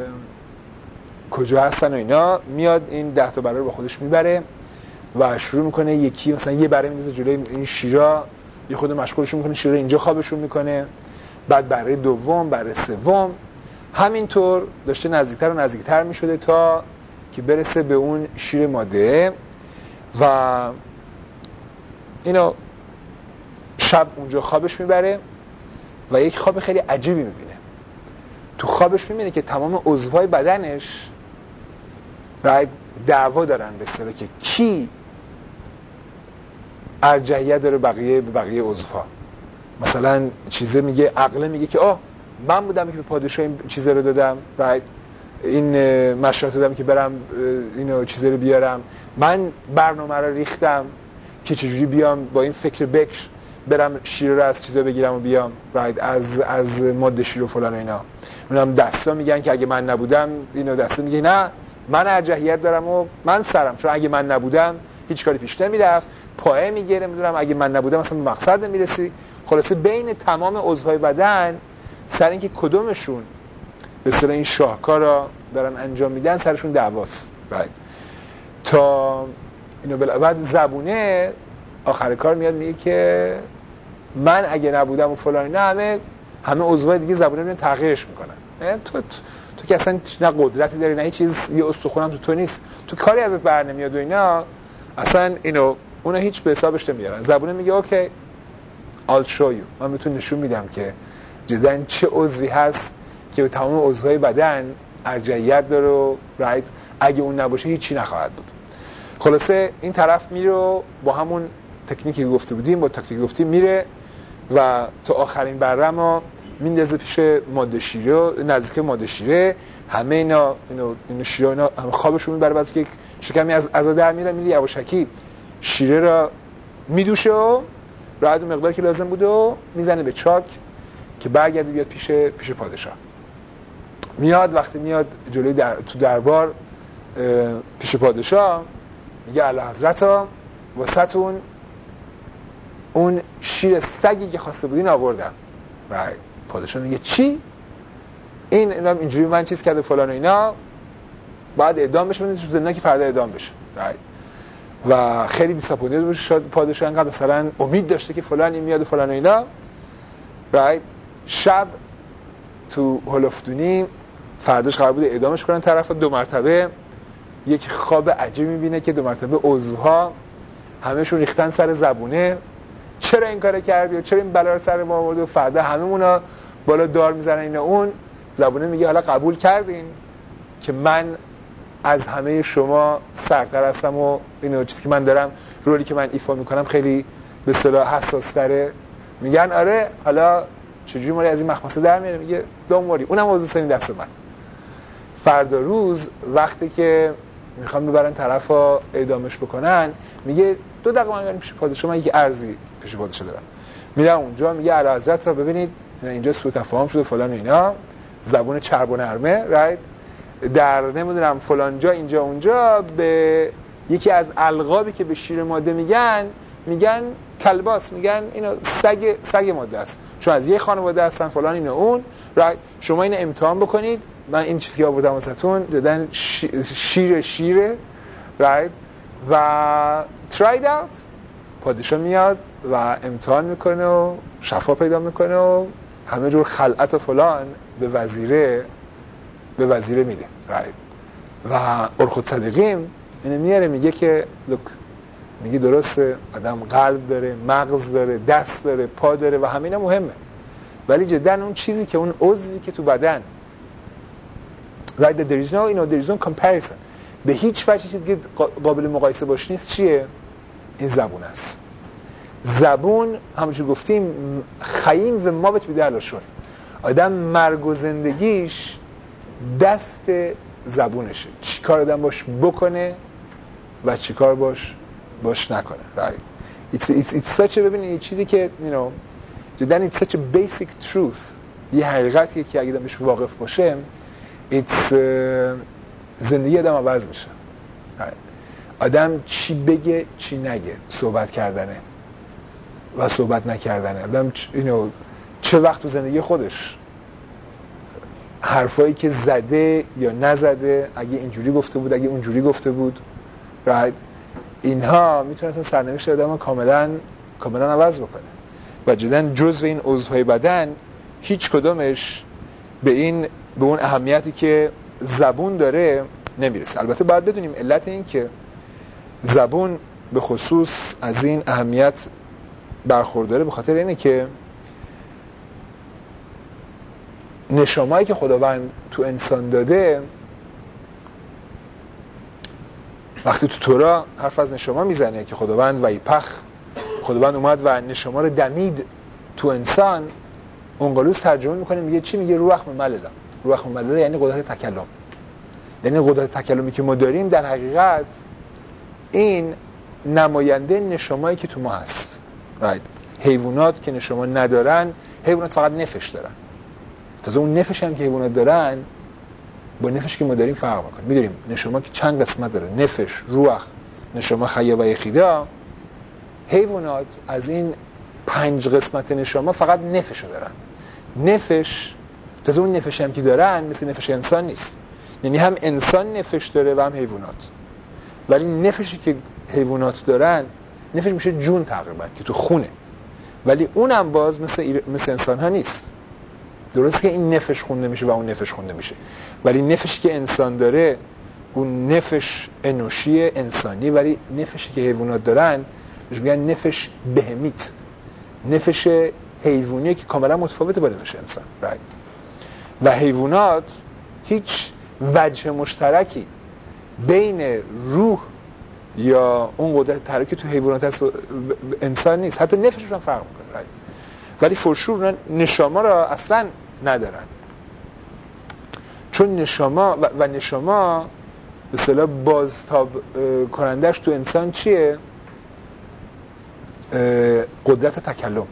کجا هستن و اینا، میاد این ده تا بره رو با خودش میبره و شروع میکنه یکی مثلا یه بره میندازه جلوی این شیرا، یه خود مشغولشون میکنه، شیرا اینجا خوابشون میکنه، بعد بره دوم، بره سوم، همینطور داشته نزدیکتر و نزدیکتر میشده تا که برسه به اون شیر ماده و اینو شب اونجا خوابش میبره و یک خواب خیلی عجیبی میبینه. تو خوابش میبینه که تمام عضوهای بدنش رای دعوا دارن به اصطلاح که کی ارجحیت داره بقیه به بقیه عضوها. مثلا چیزه میگه، عقله میگه که آه من بودم که به پادشاه این چیزه رو دادم، رایت این مشورت دادم که برم اینو چیزه رو بیارم، من برنامه رو ریختم که چجوری بیام با این فکر بکش برم شیر رو از چیزا بگیرم و بیام، رایت از از ماده شیر و فلان اینا. منم دستا میگن که اگه من نبودم، اینو دستا میگه نه من ارجحیت دارم و من سرم، چون اگه من نبودم هیچ کاری پیش نمیرفت، پایه میگیره، میدونم اگه من نبودم اصلا به مقصد نمیرسی. خلاصه بین تمام عضوهای بدن سر اینکه کدومشون به اصطلاح این شاهکار را دارن انجام میدن سرشون دعواست. right. تا اینو بل... بعد زبونه آخر کار میاد میگه که من اگه نبودم و فلان، نه همه همه عضوهای دیگه زبونه میان تغییرش میکنن. تو تو که اصلا نه قدرتی داری نه هیچ چیز، یه استخونم تو تو نیست، تو کاری ازت بر نمیاد و اینا، اصلا اینو اونا هیچ به حسابش نمیارن. زبونه میگه اوکی I'll show you، من بهتون نشون میدم که جدا چه عضوی هست که به تمام عضوهای بدن ارجحیت داره و رایت اگه اون نباشه هیچی نخواهد بود. خلاصه این طرف میره و با همون تکنیکی گفته بودیم، با تاکتیک گفتیم میره و تا آخرین برم رو میندازه پیش ماده شیره، نزدیک ماده شیره، همه اینا اینو اینو شیره اینا هم خوابشون میبره، بعد که شکمی از از در میره، میره یواشکی شیره را میدوشه و راحت مقداری که لازم بود و میزنه به چاک که برگرده بیاد پیش پیش پادشاه. میاد وقتی میاد جلوی در تو دربار پیش پادشاه میگه اعلی حضرتا واسهتون اون شیر سگی که خواسته بودین آوردم. رای پادشاه میگه چی؟ این اینا اینجوری من چیز کرده فلان و اینا، بعد اعدام بشه، بندازش تو زندان که فردا اعدام بشه. رای و خیلی دیساپوینتد بود شد پادشاه، انقدر مثلا امید داشته که فلان این میاد و فلان و اینا. رای شب تو هولفدونی فرداش قرار بود اعدامش کنن طرف، دو مرتبه یک خواب عجیب میبینه که دو مرتبه عضوها همهشون ریختن سر زبونه، چرا این کارو کردی و چرا این بلا رو سر ما آوردی، و فردا هممونا بالا دار میزنن این اون. زبونه میگه حالا قبول کردین که من از همه شما سرتر هستم و اینو چیزی که من دارم، رولی که من ایفا میکنم خیلی به اصطلاح حساس تره. میگن آره حالا چجوری ما از این مخمسه در میاریم؟ میگه دنبالی اونم موضوع سنی دست من. فردا روز وقتی که میخوام ببرن طرفا اعدامش بکنن، میگه دو دقیقه من بریم پیش پادشاه، من یک عرضی پیش پادشاه دارم. میرم اونجا میگه اعلی حضرت را ببینید اینجا سوء تفاهم شده فلان و اینا، زبون چرب و نرمه رایت در نمیدونم فلان جا اینجا اونجا به یکی از القابی که به شیر ماده میگن میگن کلباس، میگن اینو سگ سگ ماده است، چون از یه خانواده هستن فلان اینو اون. رایت شما اینو امتحان بکنید، من این چیزی که آوردم واسهتون دادن شیر شیره رایت و تراید اوت. پادشاه میاد و امتحان میکنه و شفا پیدا میکنه و همه جور خلعت و فلان به وزیره به وزیره میده رایت. و ارخود صدیقیم اینو میاره میگه که لوک، میگه درسته آدم قلب داره، مغز داره، دست داره، پا داره و همه اینا مهمه، ولی جدا اون چیزی که اون عضوی که تو بدن right that there is no you know there is no comparison، به هیچ وجه چیزی که قابل مقایسه باش نیست چیه؟ این زبون است. زبون همونجور گفتیم خییم و ما بهت بیدرلاشون، آدم مرگ و زندگیش دست زبونشه، چی کار آدم باش بکنه و چی کار باش باش نکنه right it's it's it's such a ببینید این چیزی که you know جدن it's such a basic truth، یه حقیقتی که اگه آدم بهش واقف باشه it's uh, زندگی آدم عوض میشه right. آدم چی بگه چی نگه، صحبت کردنه و صحبت نکردنه، آدم you know چه وقت تو زندگی خودش حرفایی که زده یا نزده، اگه اینجوری گفته بود اگه اونجوری گفته بود right. اینها میتونه اصلا سرنوشت آدم کاملا کاملا عوض بکنه و جدا جزء این عضوهای بدن هیچ کدومش به این به اون اهمیتی که زبون داره نمیرسه. البته باید بدونیم علت این که زبون به خصوص از این اهمیت برخورداره به خاطر اینه که نشامایی که خداوند تو انسان داده، وقتی تو تورا حرف از نشما میزنه که خداوند ویپخ، خداوند اومد و نشما رو دمید تو انسان، اونقلوز ترجمه میکنه میگه چی؟ میگه روح مملله. روح مملله یعنی قدرت تکلم، یعنی قدرت تکلمی که ما داریم در حقیقت این نماینده نشامایی که تو ما هست right. حیوانات که نشما ندارن، حیوانات فقط نفش دارن، تازه اون نفش هم که حیوانات دارن با نفش که ما داریم فرق میکنه. میدونیم نشما که چند قسمت داره، نفش، روح، نشما خیا و یخیدا. حیوانات از این پنج قسمت نشما فقط نفشو دارن. نفش تازه اون نفش هم که دارن مثل نفش انسان نیست، یعنی هم انسان نفش داره و هم حیوانات، ولی نفشی که حیوانات دارن نفش میشه جون تقریبا که تو خونه، ولی اونم باز مثل, مثل انسان ها نیست درست که این نفش خونده میشه و اون نفش خونده میشه، ولی نفشی که انسان داره اون نفش انوشی انسانی، ولی نفشی که حیوانات دارن بهش میگن نفش بهمیت، نفش حیوانی که کاملا متفاوته با نفش انسان. right. و حیوانات هیچ وجه مشترکی بین روح یا اون قدرت تحریکی تو حیوانات هست و انسان نیست، حتی نفششون فرق میکنه. right. ولی فرشور نشاما را اصلا ندارن، چون نشاما و, و نشاما به اصطلاح بازتاب کنندش تو انسان چیه؟ قدرت تکلم.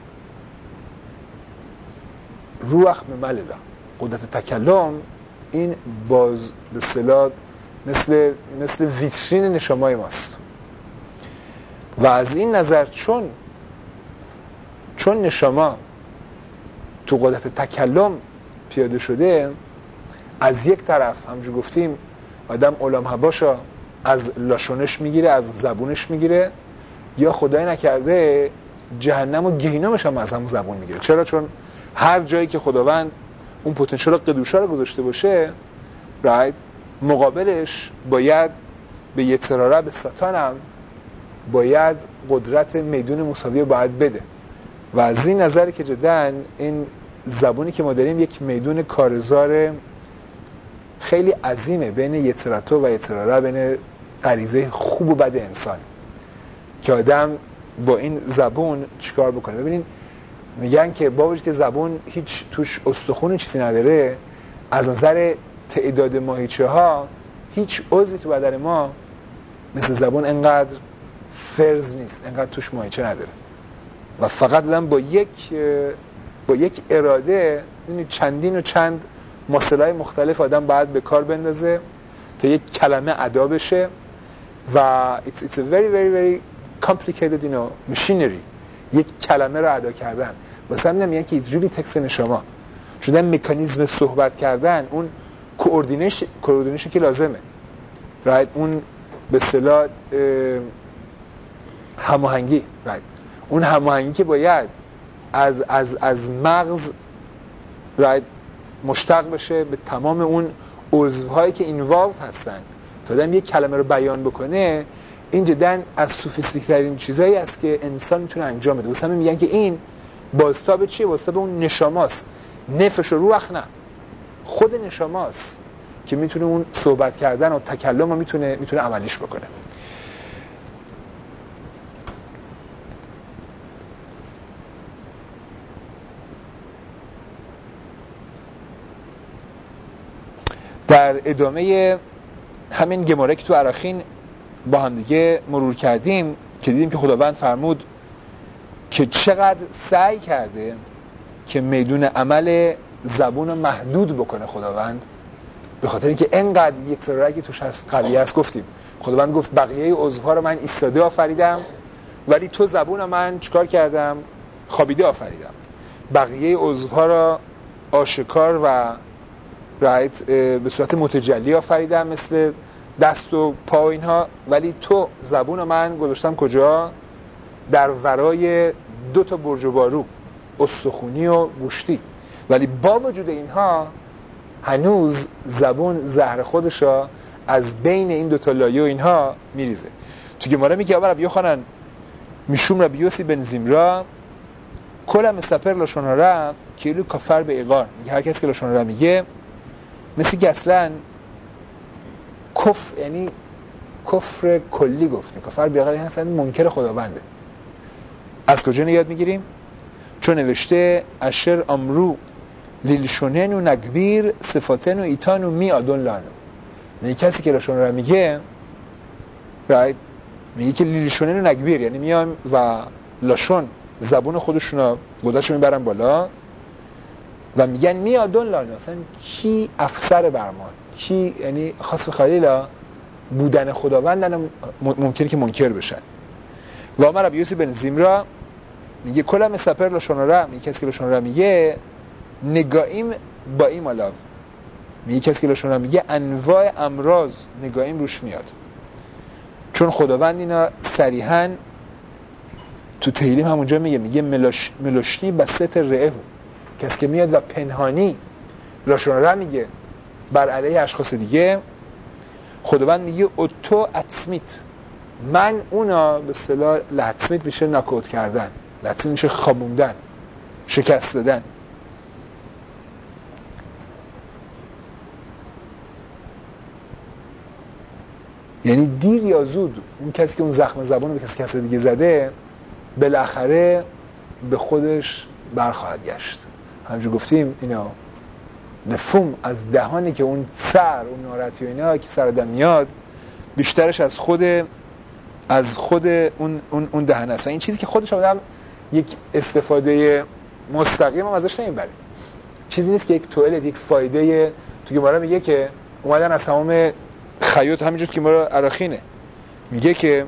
روح ممللا، قدرت تکلم این باز به اصطلاح مثل مثل ویترین نشامای ماست. و از این نظر چون چون نشاما تو قدرت تکلم پیاده شده، از یک طرف همونجور گفتیم آدم علام حباشا از لاشونش میگیره، از زبونش میگیره، یا خدای نکرده جهنم و گهینمش هم از همون زبون میگیره. چرا؟ چون هر جایی که خداوند اون پتانسیل قدوشا رو گذاشته باشه، رایت مقابلش باید به یتراره، به ساتان هم باید قدرت میدون مساوی باید بده. و از این نظر که جداً این زبونی که ما داریم یک میدون کارزار خیلی عظیمه بین یتراتو و یتراره، بین غریزه خوب و بد انسان، که آدم با این زبون چیکار بکنه. ببینین میگن که با وجود که زبون هیچ توش استخون چیزی نداره، از نظر تعداد ماهیچه ها هیچ عضوی تو بدن ما مثل زبون انقدر فرز نیست، انقدر توش ماهیچه نداره و فقط دادم با یک با یک اراده چندین و چند ماسلای مختلف آدم باید به کار بندازه تا یک کلمه ادا بشه و it's, it's a very very very complicated you know machinery یک کلمه رو ادا کردن. واسه همین میگن که it really takes نشاما، چون مکانیزم صحبت کردن اون کوردینیشن کوردینیشن که لازمه، right. اون به اصطلاح هماهنگی، right. اون هماهنگی که باید از از از مغز right مشتق بشه به تمام اون عضوهایی که اینوالود هستن تا آدم یک کلمه رو بیان بکنه، این جداً از سوفیستیک ترین چیزایی است که انسان میتونه انجام بده. واسه همین میگن که این بازتاب چیه؟ بازتاب اون نشاماست، نفش و روح نه، خود نشاماست که میتونه اون صحبت کردن و تکلم رو میتونه میتونه عملیش بکنه. در ادامه همین گماره که تو عراخین با هم دیگه مرور کردیم که دیدیم که خداوند فرمود که چقدر سعی کرده که میدون عمل زبون رو محدود بکنه خداوند، به خاطر اینکه انقدر یترکی توش هست قوی است. گفتیم خداوند گفت بقیه عضوها رو من ایستاده آفریدم ولی تو زبون رو من چیکار کردم؟ خوابیده آفریدم. بقیه عضوها رو آشکار و رایت به صورت متجلی آفریدم مثل دست و پا و اینها، ولی تو زبون من گذاشتم کجا؟ در ورای دو تا برج و بارو، استخونی و گوشتی. ولی با وجود اینها هنوز زبون زهر خودشا از بین این دو تا لایه و اینها میریزه. تو گماره میگه اول رب یوحنان میشوم رب یوسی بن زیمرا کل مسپر لاشونارا کیلو کافر به ایقار. میگه هر کسی که لاشونارا میگه مثل که اصلا کفر، یعنی کفر کلی گفته. کافر به ایقار این اصلا منکر خداونده. از کجا یاد میگیریم؟ چون نوشته اشر امرو لیلشونن و نگبیر صفاتن و ایتان و می آدون لانو. میگه کسی که لاشونارا میگه رایت میگه که لیلشونن و نگبیر، یعنی میان و لاشون زبون خودشون رو گوداشو میبرن بالا و میگن میادون لانو، اصلا کی افسر برمان، کی یعنی خاص خلیلا بودن خداوند ممکنه که منکر بشن. و عمر رب یوسی بن زیمرا میگه کلا مسپر لاشونارا، میگه کسی که لاشونارا میگه نگاهیم با این مالاو، میگه کسی که لاشونارا میگه انواع امراض نگاهیم روش میاد، چون خداوند اینا صریحاً تو تهیلیم همونجا میگه میگه ملاش ملاشنی بسط رعه، کسی که میاد و پنهانی لاشون رو میگه بر علیه اشخاص دیگه، خداوند میگه اوتو اتسمیت، من اونا به اصطلاح لاتسمیت میشه ناکوت کردن، لاتسمیت میشه خاموندن، شکست دادن. یعنی دیر یا زود اون کسی که اون زخم زبان به کسی کسی دیگه زده بالاخره به خودش برخواهد گشت. همونجور گفتیم اینا نفوم از دهانی که اون سر اون ناراحتی و اینا که سر آدم میاد بیشترش از خود از خود اون اون اون دهن است و این چیزی که خودش آدم یک استفاده مستقیم هم ازش نمیبره، چیزی نیست که یک توالت یک فایده. تو گمارا میگه که اومدن از تمام خیاط، همینجور که گمارا اراخینه میگه که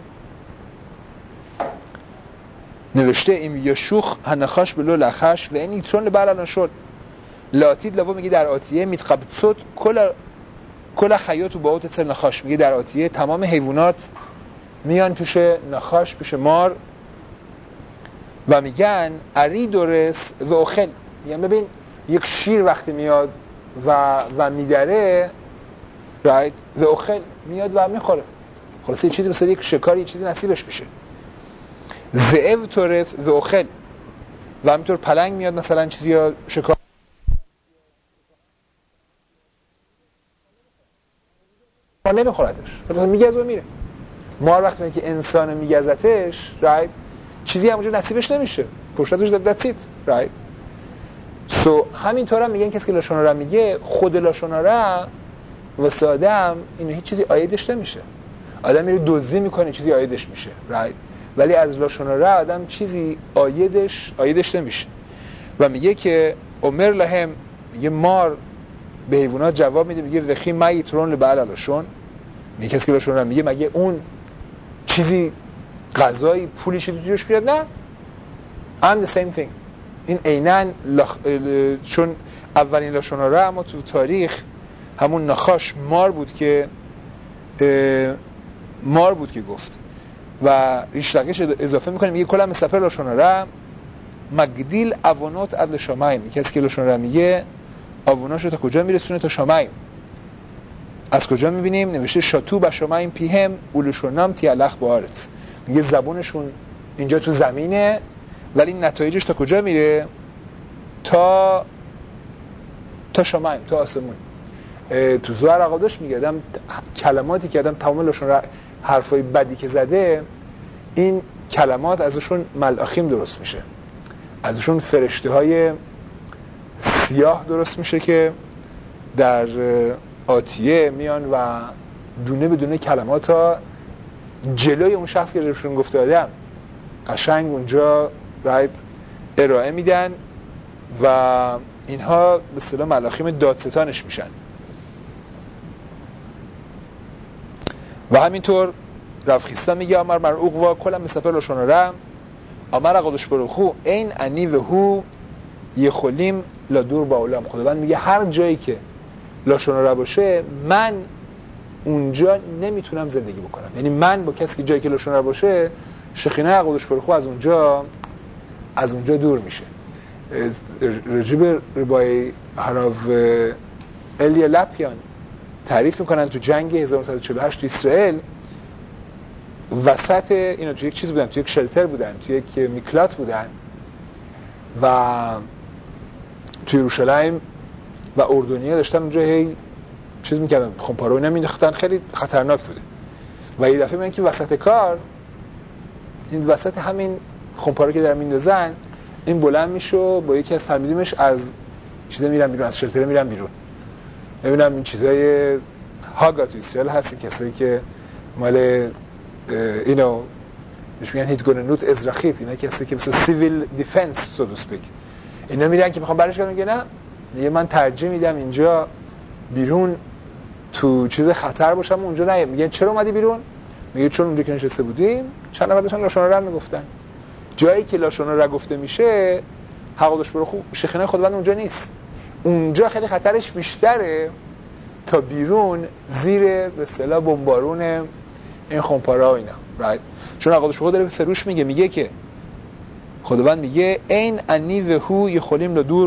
نوشته این یشوخ هنخاش بلو لخش و این ایترون لبلن شد لاتید لوا، میگه در آتیه میتقبصد کل کل خیاط و باوت تل نخاش، میگه در آتیه تمام حیوانات میان پیش نخاش، پیش مار و میگن اری دورس و اخل، میگن ببین یک شیر وقتی میاد و و میدره رایت و اخل میاد و میخوره، خلاصه یه چیزی مثل یک شکار یه چیزی نصیبش میشه. ذئب تورث و اخل، و همینطور پلنگ میاد مثلا چیزی یا شکار ما نمیخوردش، میگزه و میره. مار وقتی میگه که انسان میگزتش رایت چیزی همونجا نصیبش نمیشه، پشتش دتسیت رایت. سو همینطور هم میگن کسی که لاشون را میگه خود لاشون را واسه آدم اینو هیچ چیزی عایدش نمیشه، آدم میره دزدی میکنه چیزی عایدش میشه رایت، ولی از لاشون را آدم چیزی عایدش عایدش نمیشه. و میگه که عمر لهم، میگه مار به حیوانات جواب میده میگه وخی میترون لبعل لاشون، میگه کسی که لاشون را میگه مگه اون چیزی غذایی پولی چیزی توش بیاد؟ نه، I'm the same thing. این عیناً لخ... چون اولین لاشون را اما تو تاریخ همون نخاش مار بود که مار بود که گفت و ریشلقیش اضافه میکنه میگه کلم مسپر لاشون را مگدیل اوانات از لشامایم، کسی که لاشون را میگه اواناش تا کجا میرسونه؟ تا شامایم. از کجا میبینیم؟ نوشته شاتو با شامایم پیهم اولشونام تیالخ بارت، میگه زبونشون اینجا تو زمینه ولی نتایجش تا کجا میره؟ تا تا شامایم، تا آسمون. تو زوار عقادش میگه آدم کلماتی که آدم تمام لاشون را حرفای بدی که زده این کلمات ازشون ملاخیم درست میشه، ازشون فرشته های سیاه درست میشه که در آتیه میان و دونه بدونه کلمات ها جلوی اون شخص که روشون گفته آدم قشنگ اونجا رایت ارائه میدن و اینها به اصطلاح ملاخیم دادستانش میشن. و همینطور رفخیستا میگه امر مرعوق و کلم مسپر لاشون را امر قدش بروخو این انی و هو یخولیم لادور با علام، خداوند میگه هر جایی که لاشون را باشه من اونجا نمیتونم زندگی بکنم، یعنی من با کسی که جایی که لاشون را باشه شخینه قدش بروخو از اونجا از اونجا دور میشه. رجب ربای هراو الیا لپیان تعریف میکنن تو جنگ هزار و نهصد و چهل و هشت تو اسرائیل وسط اینا تو یک چیز بودن، تو یک شلتر بودن، تو یک میکلات بودن و تو یروشلایم و اردنی‌ها داشتن اونجا هی چیز میکردن، خمپاره اینا مینداختن، خیلی خطرناک بوده. و یه دفعه میگن که وسط کار این وسط همین خمپاره که در میندازن این بلند میشه و با یکی از تلمیذش از چیزا میرن بیرون، از شلتر میرن بیرون. ببینم این چیزای هاگا تو اسرائیل هست، کسایی که مال اینو بهش میگن هیت گونه نوت ازرخیت، اینا کسایی که مثلا سیویل دیفنس سو تو اسپیک، اینا میرن که میخوام برش کنم، میگه نه، میگه من ترجیح میدم اینجا بیرون تو چیز خطر باشم اونجا نه. میگه چرا اومدی بیرون؟ میگه چون اونجا که نشسته بودیم چند نفر داشتن لاشون را میگفتن، جایی که لاشون را گفته میشه حق داشت برو خوب شیخینه خداوند اونجا نیست، اونجا خیلی خطرش بیشتره تا بیرون زیر به اصطلاح بمبارون این خمپاره‌ها و اینا رایت. چون حق داشت خدا داره به فروش میگه، میگه که خداوند میگه این انی و هو یخولیم لدور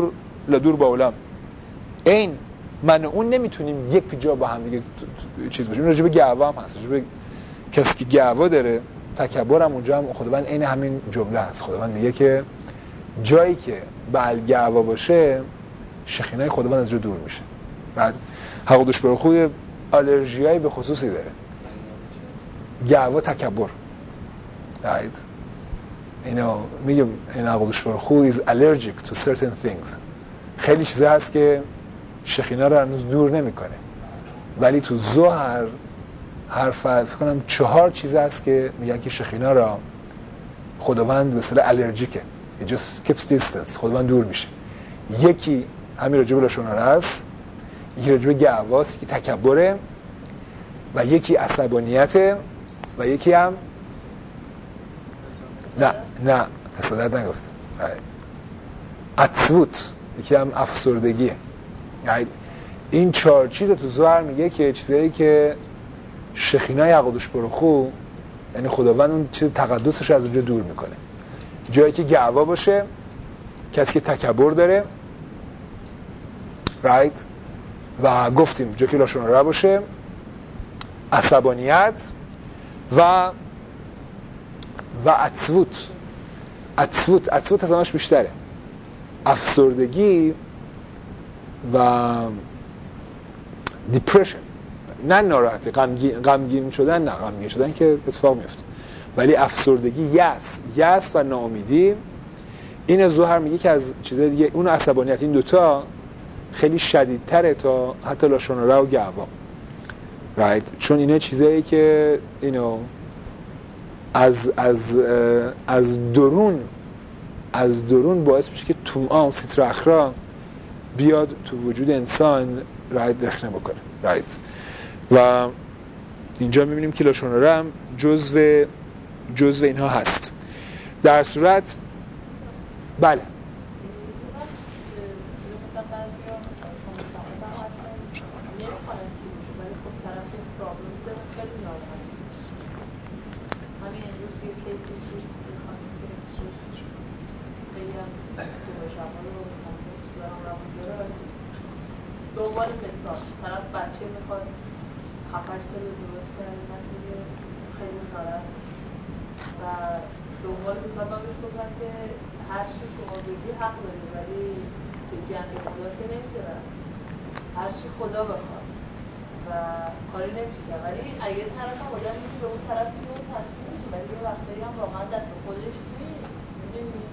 لدور با علم. این من و اون نمیتونیم یک جا با هم دیگه چیز باشیم. راجع به گعوا هم هست، راجع به کسی که گعوا داره، تکبر هم اونجا هم خداوند عین همین جمله هست. خداوند میگه که جایی که بل گعوا باشه شخینای خداوند از جا دور میشه. بعد حقودش برای خود آلرژیایی به خصوصی داره. گعوا تکبر. right اینو میگم این حقودش برای خود is allergic to certain things. خیلی چیزا هست که شخینا رو هنوز دور نمیکنه، ولی تو ظهر هر فرد فکر کنم چهار چیز هست که میگن که شخینا را خداوند به اصطلاح الرژیکه. it just keeps distance. خداوند دور میشه. یکی همین راجع به لاشوناره است، یکی راجع به گعواست، یکی تکبره و یکی عصبانیته و یکی هم نه نه حسادت نگفت. عطوت، یکی هم افسردگیه. این چهار چیز تو ظاهر میگه که چیزایی که شخینای عقدش برخو، یعنی خداوند اون چیز تقدسش از اونجا دور میکنه. جایی که گعوا باشه، کسی که تکبر داره، رایت right. و گفتیم جایی که لاشون را باشه، عصبانیت و و عطوت. عطوت عطوت از همش بیشتره. افسردگی و دیپرشن، نه ناراحتی، غمگین غمگین شدن، نه غمگین شدن که اتفاق میفته، ولی افسردگی، یأس یأس و ناامیدی. این ظاهر میگه که از چیزای دیگه اون عصبانیت، این دوتا خیلی شدیدتره تا حتی لاشوناره و گعوا. رایت right. چون اینا چیزایی که اینو از از از درون از درون باعث میشه که تومآ و سیتر اخرا بیاد تو وجود انسان رایت رخنه بکنه. رایت و اینجا میبینیم که لاشوناره هم جزو جزو اینها هست. در صورت بله دنبال مثال طرف بچه میخواد هفتش سال درست کنه نتونه، خیلی ناراحت و دنبال مثال من بهش گفتم که هر چی شما بگی حق داری، ولی به جنگ خدا که نمیدونم، هر چی خدا بخواد و کاری نمیشه کرد. ولی اگه طرف هم آدم میشه به اون طرف میگه اون تصمیم میشه، ولی یه وقتایی هم واقعا دست خودش نیست. میدونی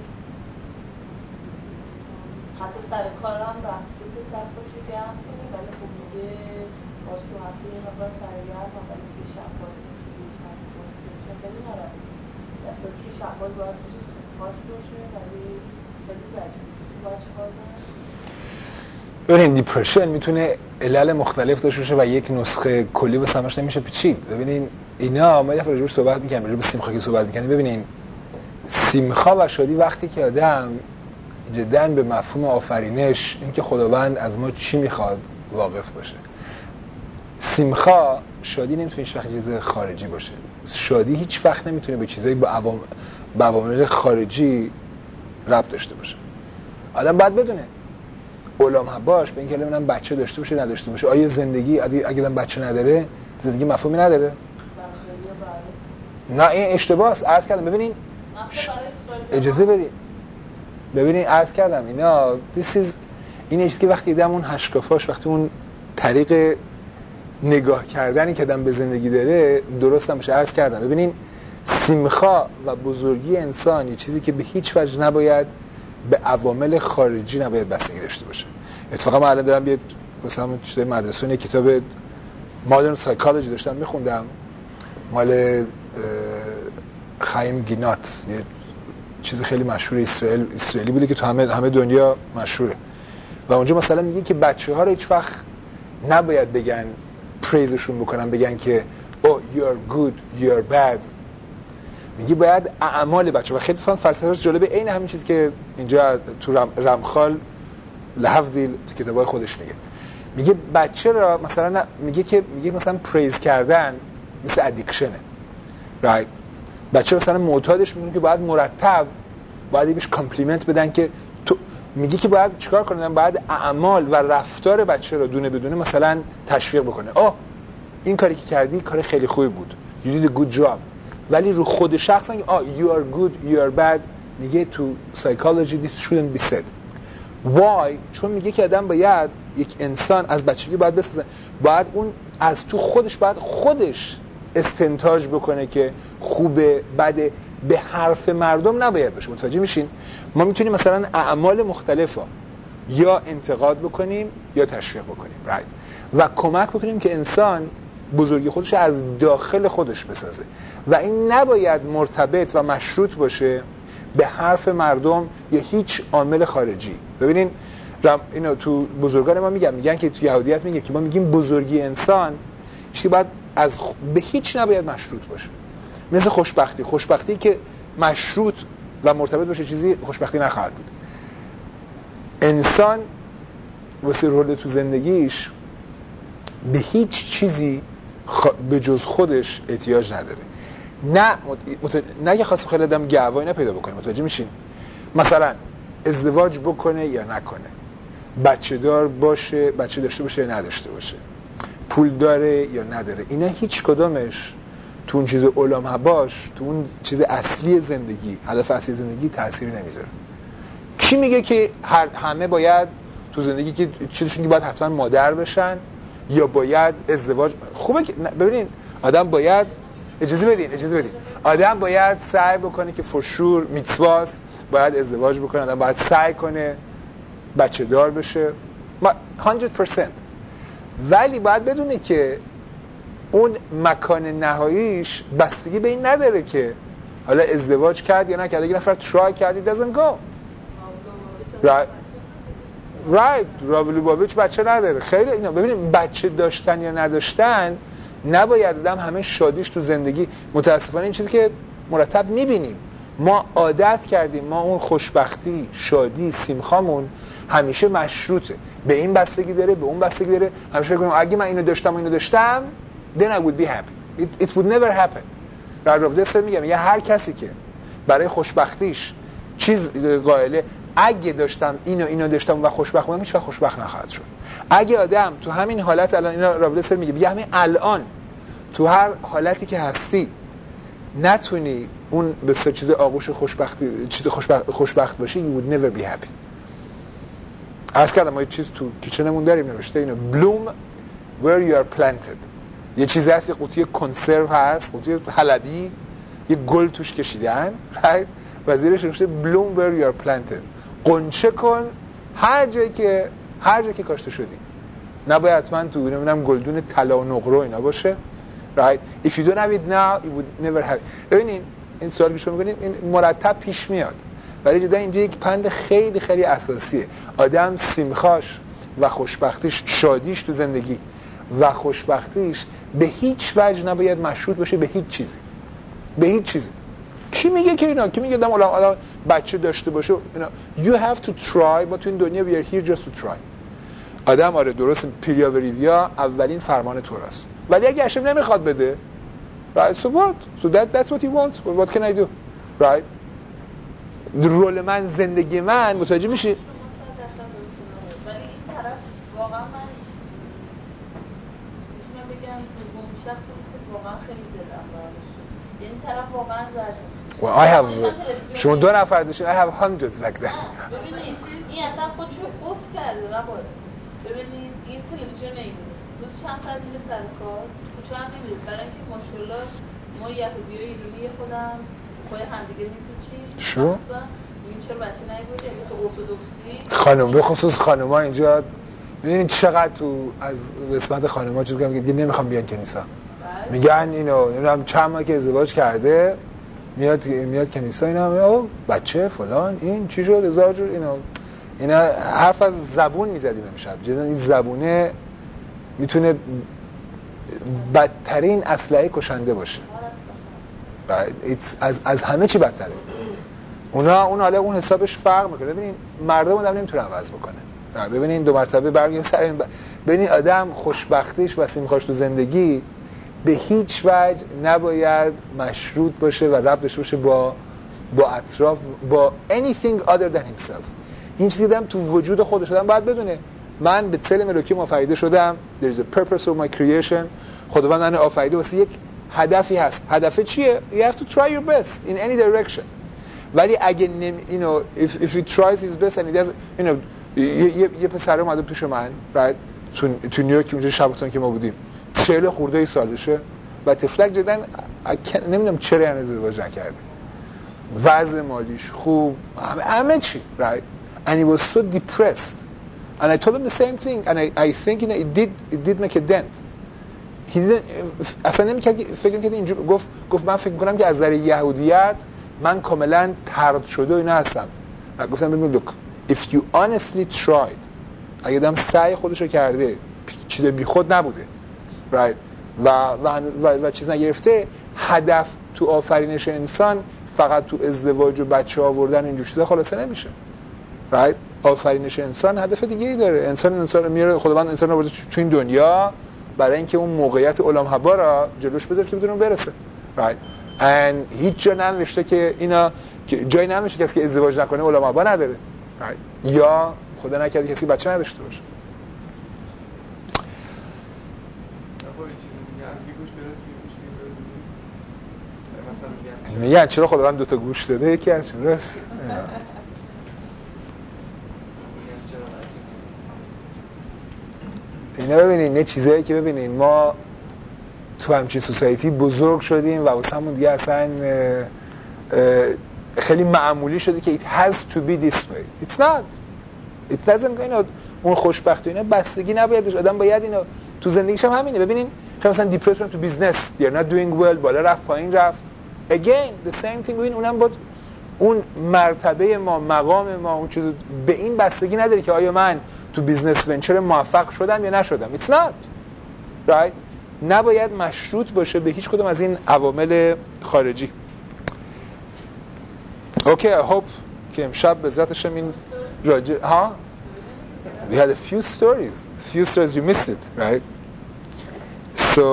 حتی سر کار هم رفته که سر خودشو گرم کنی، ولی خب میگه باز تو هفته یه مقدار سرگرم هم، ولی که شباز میشه شباز میشه خیلی نرم در صورتی که شباز باید توش سنخاش باشه، ولی خیلی بجید باید چکار کنه. ببینید دیپرشن میتونه علل مختلف داشته باشه و یک نسخه کلی به سمش نمیشه پیچید. ببینین اینا ما یه راجعش صحبت می‌کنیم، راجع به سیمخا که صحبت می‌کنیم. ببینین سیمخا و شادی وقتی که آدم جداً به مفهوم آفرینش، این که خداوند از ما چی میخواد واقف باشه. سیمخا، شادی نمیتونه هیچ وقت چیز خارجی باشه. شادی هیچ وقت نمیتونه به چیزایی با عوام با عوامل خارجی ربط داشته باشه. آدم باید بدونه علامه باش به این کلمه من بچه داشته باشه نداشته باشه. آیا زندگی اگه آدم بچه نداره زندگی مفهومی نداره؟ نه این اشتباهه. عرض کردم ببینین ش... اجازه بدین ببینین عرض کردم اینا this is این چیزی که وقتی دیدم اون هشکافاش، وقتی اون طریق نگاه کردنی که آدم به زندگی داره درست هم بشه. عرض کردم ببینین سیمخا و بزرگی انسان یه چیزی که به هیچ وجه نباید به عوامل خارجی نباید بستگی داشته باشه. اتفاقا من الان دارم یه مثلا توی مدرسه یه کتاب مادرن سایکولوژی داشتم میخوندم مال خایم گینات، یه چیز خیلی مشهور اسرائیل اسرائیلی بوده که تو همه همه دنیا مشهوره و اونجا مثلا میگه که بچه‌ها رو هیچ وقت نباید بگن پریزشون بکنن، بگن که oh you're good you're bad. میگه باید اعمال بچه و خیلی فلسفه‌اش جالبه. این همین چیزی که اینجا تو رم، رمخال لحفدیل تو کتابای خودش میگه. میگه بچه را مثلا میگه که میگه مثلا پریز کردن مثل ادیکشنه. رایت right. بچه مثلا معتادش میگه که باید مرتب باید بهش کامپلیمنت بدن که تو میگه که باید چیکار کنه؟ باید اعمال و رفتار بچه رو دونه بدونه مثلا تشویق بکنه. آه این کاری که کردی کار خیلی خوبی بود. You did a good job. ولی رو خود شخص نگه آه you are good, you are bad. میگه تو psychology this shouldn't be said. Why؟ چون میگه که آدم باید یک انسان از بچگی باید بسازه، باید اون از تو خودش باید خودش استنتاج بکنه که خوبه بده، به حرف مردم نباید باشه. متوجه میشین؟ ما میتونیم مثلا اعمال مختلفا یا انتقاد بکنیم یا تشویق بکنیم right؟ و کمک بکنیم که انسان بزرگی خودش از داخل خودش بسازه و این نباید مرتبط و مشروط باشه به حرف مردم یا هیچ عامل خارجی. ببینین اینو تو بزرگان ما میگن میگن که تو یهودیت میگه که ما میگیم بزرگی انسان چیزی باید از خ... به هیچ نباید مشروط باشه. مثل خوشبختی، خوشبختی که مشروط و مرتبط باشه چیزی خوشبختی نخواهد بود. انسان واسه رول تو زندگیش به هیچ چیزی خ... به جز خودش احتیاج نداره. نه مت... نه که خاص خیلی آدم گهوایی نپیدا بکنه. متوجه میشین؟ مثلا ازدواج بکنه یا نکنه، بچه دار باشه، بچه داشته باشه یا نداشته باشه، پول داره یا نداره، اینا هیچ کدامش تو اون چیز علامه‌باش، تو اون چیز اصلی زندگی، هدف اصلی زندگی تأثیری نمیذاره. کی میگه که هر همه باید تو زندگی که چیزشون که باید حتما مادر بشن یا باید ازدواج؟ خوبه که ببینین آدم باید اجازه بدین اجازه بدین آدم باید سعی بکنه که فرشور میتواست باید ازدواج بکنه، آدم باید سعی کنه بچه دار بشه صد درصد، ولی باید بدونه که اون مکان نهاییش بستگی به این نداره که حالا ازدواج کرد یا نکرد. اگه نفر ترای کرد it doesn't go right right راولوباویچ بچه نداره. خیلی اینا ببینیم بچه داشتن یا نداشتن نباید آدم همه شادیش تو زندگی. متاسفانه این چیزی که مرتب میبینیم ما عادت کردیم، ما اون خوشبختی، شادی، سیمخامون همیشه مشروطه به این بستگی داره به اون بستگی داره. همیشه فکر کنیم اگه من اینو داشتم و اینو داشتم then I would be happy. It, it would never happen. در رافدستر میگم یه هر کسی که برای خوشبختیش چیز قائله اگه داشتم اینو اینو داشتم و خوشبخت بودم هیچ وقت خوشبخت نخواهد شد. اگه آدم تو همین حالت الان اینا رافدستر میگه بیا همین الان تو هر حالتی که هستی نتونی اون به سه چیز آغوش خوشبختی چیز خوشبخت, خوشبخت باشی you would never be happy. عرض کردم ما یه چیز تو کیچنمون داریم نوشته اینو bloom where you are planted. یه چیزی هست، یه قوطی کنسرو هست، قوطی حلبی، یه گل توش کشیدن right؟ و زیرش نوشته bloom where you are planted. قنچه کن هر جایی که هر جایی که کاشته شدی. نباید حتما تو نمیدونم گلدون طلا و نقره اینا باشه right؟ If you don't have it now you would never have it. ببینین این سوالی که شما می‌کنید این مرتب پیش میاد ولی جدا اینجا یک پند خیلی خیلی اساسیه. آدم سیمخاش و خوشبختیش، شادیش تو زندگی و خوشبختیش به هیچ وجه نباید مشروط باشه به هیچ چیزی، به هیچ چیزی. کی میگه که اینا کی میگه دم الان بچه داشته باشه اینا you have to try. ما تو این دنیا we are here just to try. آدم آره درست پیریا و ریویا اولین فرمان توراست ولی اگه هاشم نمیخواد بده right so what so that that's what he wants what can I do right. رول من زندگی من متوجه میشی؟ ولی این طرف واقعا من میتونم بگم دوم شخصی که واقعا خیلی دلم براش یعنی طرف واقعا زجر well I have شما دو نفر داشتین I have hundreds like that. ببینید این اصلا خودشو قفل کرده نباید. ببینید این تلویزیون نمیبینه روز چند ساعت میره سر کار کوچه هم نمیره برای اینکه ماشاءالله ما یهودی های ایرانی خودم پای همدیگه میپیچیم شو؟ این چرا بچه نمیبودی اگه تو ارتودکسی خانم به خصوص خانم‌ها اینجا ببینید چقدر تو از قسمت خانم‌ها چیز میگم که نمیخوام بیان کنیسا میگن اینو نمیدونم چند ماه که ازدواج کرده میاد میاد کنیسا اینا او بچه فلان این چی شد هزار جور اینو اینا حرف از زبون میزدیم امشب. جدا این زبونه میتونه بدترین اسلحه کشنده باشه. از از همه چی بدتره. اونا اون حالا اون حسابش فرق میکنه. ببینین مردم آدم نمیتونه عوض بکنه. ببینین دو مرتبه برگردیم سر این ب... ببینین آدم خوشبختیش و سیمخواش تو زندگی به هیچ وجه نباید مشروط باشه و ربط داشته باشه با با اطراف با anything other than himself. این چیزی دارم تو وجود خودش آدم باید بدونه من به سلم الوکی آفریده شدم. there is a purpose of my creation. خداوند من آفریده واسه یک هدفی هست. هدف چیه؟ you have to try your best in any direction. ولی اگه نم you know if if he tries his best and he doesn't you know یه یه پسر اومد پیش من right تو تو نیویورک اونجا شباتون که ما بودیم چهل خورده ای سالشه و تفلک جدا نمیدونم چرا این ازدواج نکرده وضع مالیش خوب همه چی right and he was so depressed and I told him the same thing and I I think you know it did it did make a dent. he didn't اصلا نمی‌کرد فکر می‌کرد اینجوری گفت گفت من فکر می‌کنم که از نظر یهودیت من کاملا طرد شده و اینا هستم. گفتم ببین look if you honestly tried اگه دم سعی خودشو کرده چیز بیخود نبوده right و و و, و چیز نگرفته هدف تو آفرینش انسان فقط تو ازدواج و بچه آوردن اینجور چیزا خلاصه نمیشه right آفرینش انسان هدف دیگه ای داره. انسان انسان میاره خداوند انسان آورده تو این دنیا برای اینکه اون موقعیت علم حبا را جلوش بذاره که بتونه برسه right and هیچ جا ننوشته که اینا که جای ننوشته کسی که ازدواج نکنه علم حبا نداره right یا خدا نکرده کسی بچه نداشته باشه. میگن چرا خداوند دو تا گوش داده یکی از چیزاست اینا ببینین نه چیزایی که ببینین ما تو همچین سوسایتی بزرگ شدیم و واسه همون دیگه اصلا خیلی معمولی شده که it has to be this way. It's not. It doesn't you know اون خوشبختی اینا بستگی نباید آدم باید اینو تو زندگیش هم همینه. ببینین خیلی مثلا دیپرشن تو بیزنس they're not doing well بالا رفت پایین رفت again the same thing ببین اونم با اون مرتبه ما مقام ما اون چیز به این بستگی نداره که آیا من تو بیزنس ونچر موفق شدم یا نشدم. It's not right نباید مشروط باشه به هیچ کدوم از این عوامل خارجی. Okay I hope که امشب به ذاتش این راجع ها we had a few stories a few stories you missed it right so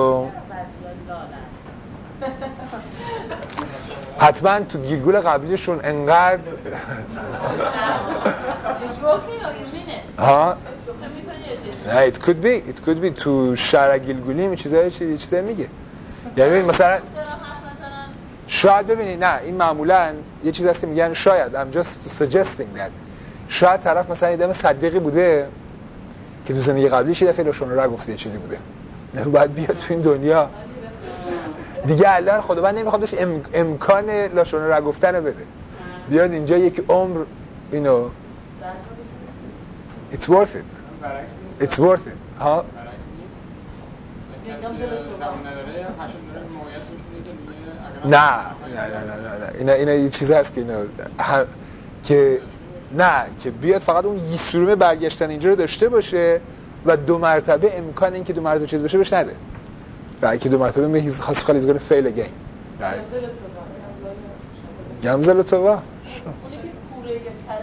حتما تو گیلگول قبلیشون انقدر ها نه it could be it could be تو شرع گیلگولی این چیزایی چی چیزایی میگه یعنی مثلا شاید ببینید نه این معمولا یه چیز هست که میگن شاید I'm just suggesting that شاید طرف مثلا یه دم صدیقی بوده که تو زندگی قبلیش یه دفعه لاشون رو گفته یه چیزی بوده بعد بیاد تو این دنیا دیگه الان خداوند نمیخوادش ام... امکان لاشون رو گفتن رو بده بیاد اینجا یک عمر اینو it's worth it it's worth it ها نه نه نه نه اینا اینا یه چیز هست که اینا هم... که نه که بیاد فقط اون یه سرومه برگشتن اینجا رو داشته باشه و دو مرتبه امکان این که دو مرتبه چیز بشه بهش نده رای که دو مرتبه می خاص خالی از فیل اگین گمزل تو وا اونی که کوره یا کره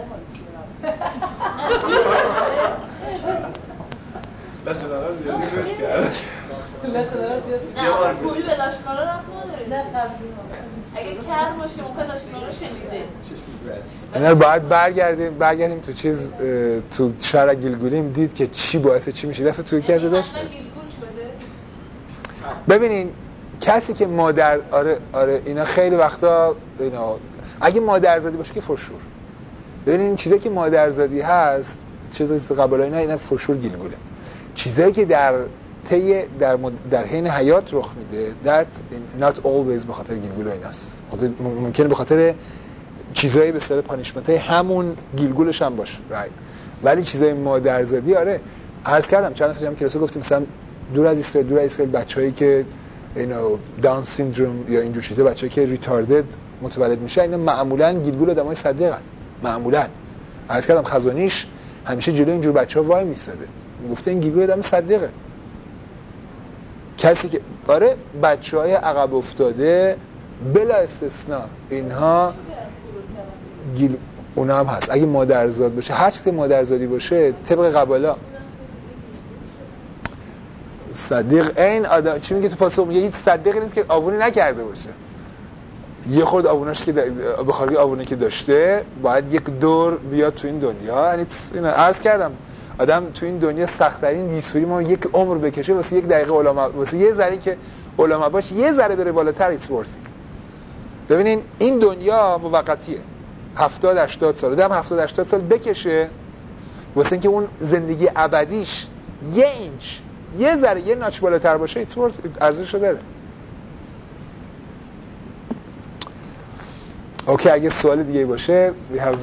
حالی لاشنارا زیاد گوش کرد لاشنارا زیاد نه پولی به لاشنارا رفت نداره نه قبلی اگه کر باشه اون که لاشنارا شنیده اینا رو باید برگردیم برگردیم تو چیز تو شرع گیلگولیم دید که چی باعث چی میشه دفعه تو یکی از داشته ببینین کسی که مادر آره آره اینا خیلی وقتا اینا اگه مادرزادی باشه که فرشور ببینین این چیزایی که مادرزادی هست چیزایی که قبلا اینا اینا فرشور گیلگوله چیزایی که در طی در مد... در حین حیات رخ میده that not always به خاطر گیلگول ایناست ممکنه به خاطر چیزایی به سر پانیشمنت همون گیلگولش هم باشه right. ولی چیزای مادرزادی آره عرض کردم چند دفعه هم کلاس گفتیم مثلا دور از اسرائیل دور از اسرائیل بچه‌ای که اینو داون سیندروم یا اینجور چیزا بچه‌ای که ریتاردد متولد میشه اینا معمولا گیلگول آدمای صدقن معمولا عرض کردم خزانیش همیشه جلوی اینجور بچه‌ها وای میساده گفته این گیلگول آدم صدقه کسی که آره بچه‌های عقب افتاده بلا استثناء اینها گیل اونا هم هست اگه مادرزاد باشه هر چیزی مادرزادی باشه طبق قبالا صدیق این آدم چی میگه تو پاسخ میگه هیچ صدیقی نیست که آوونی نکرده باشه یه خورد آووناش که بخاری آوونه که داشته باید یک دور بیاد تو این دنیا. یعنی اینو عرض کردم آدم تو این دنیا سخت‌ترین دیسوری ما یک عمر بکشه واسه یک دقیقه علما، واسه یه ذره که علما باش یه ذره بره بالاتر ایتس ورثی. ببینین این دنیا موقتیه، هفتاد هشتاد سال آدم هفتاد هشتاد سال بکشه واسه اینکه اون زندگی ابدیش یه اینچ یه ذره یه ناچ بالاتر باشه ایتس ورث، ارزشش داره. اوکی اگه سوال دیگه باشه we have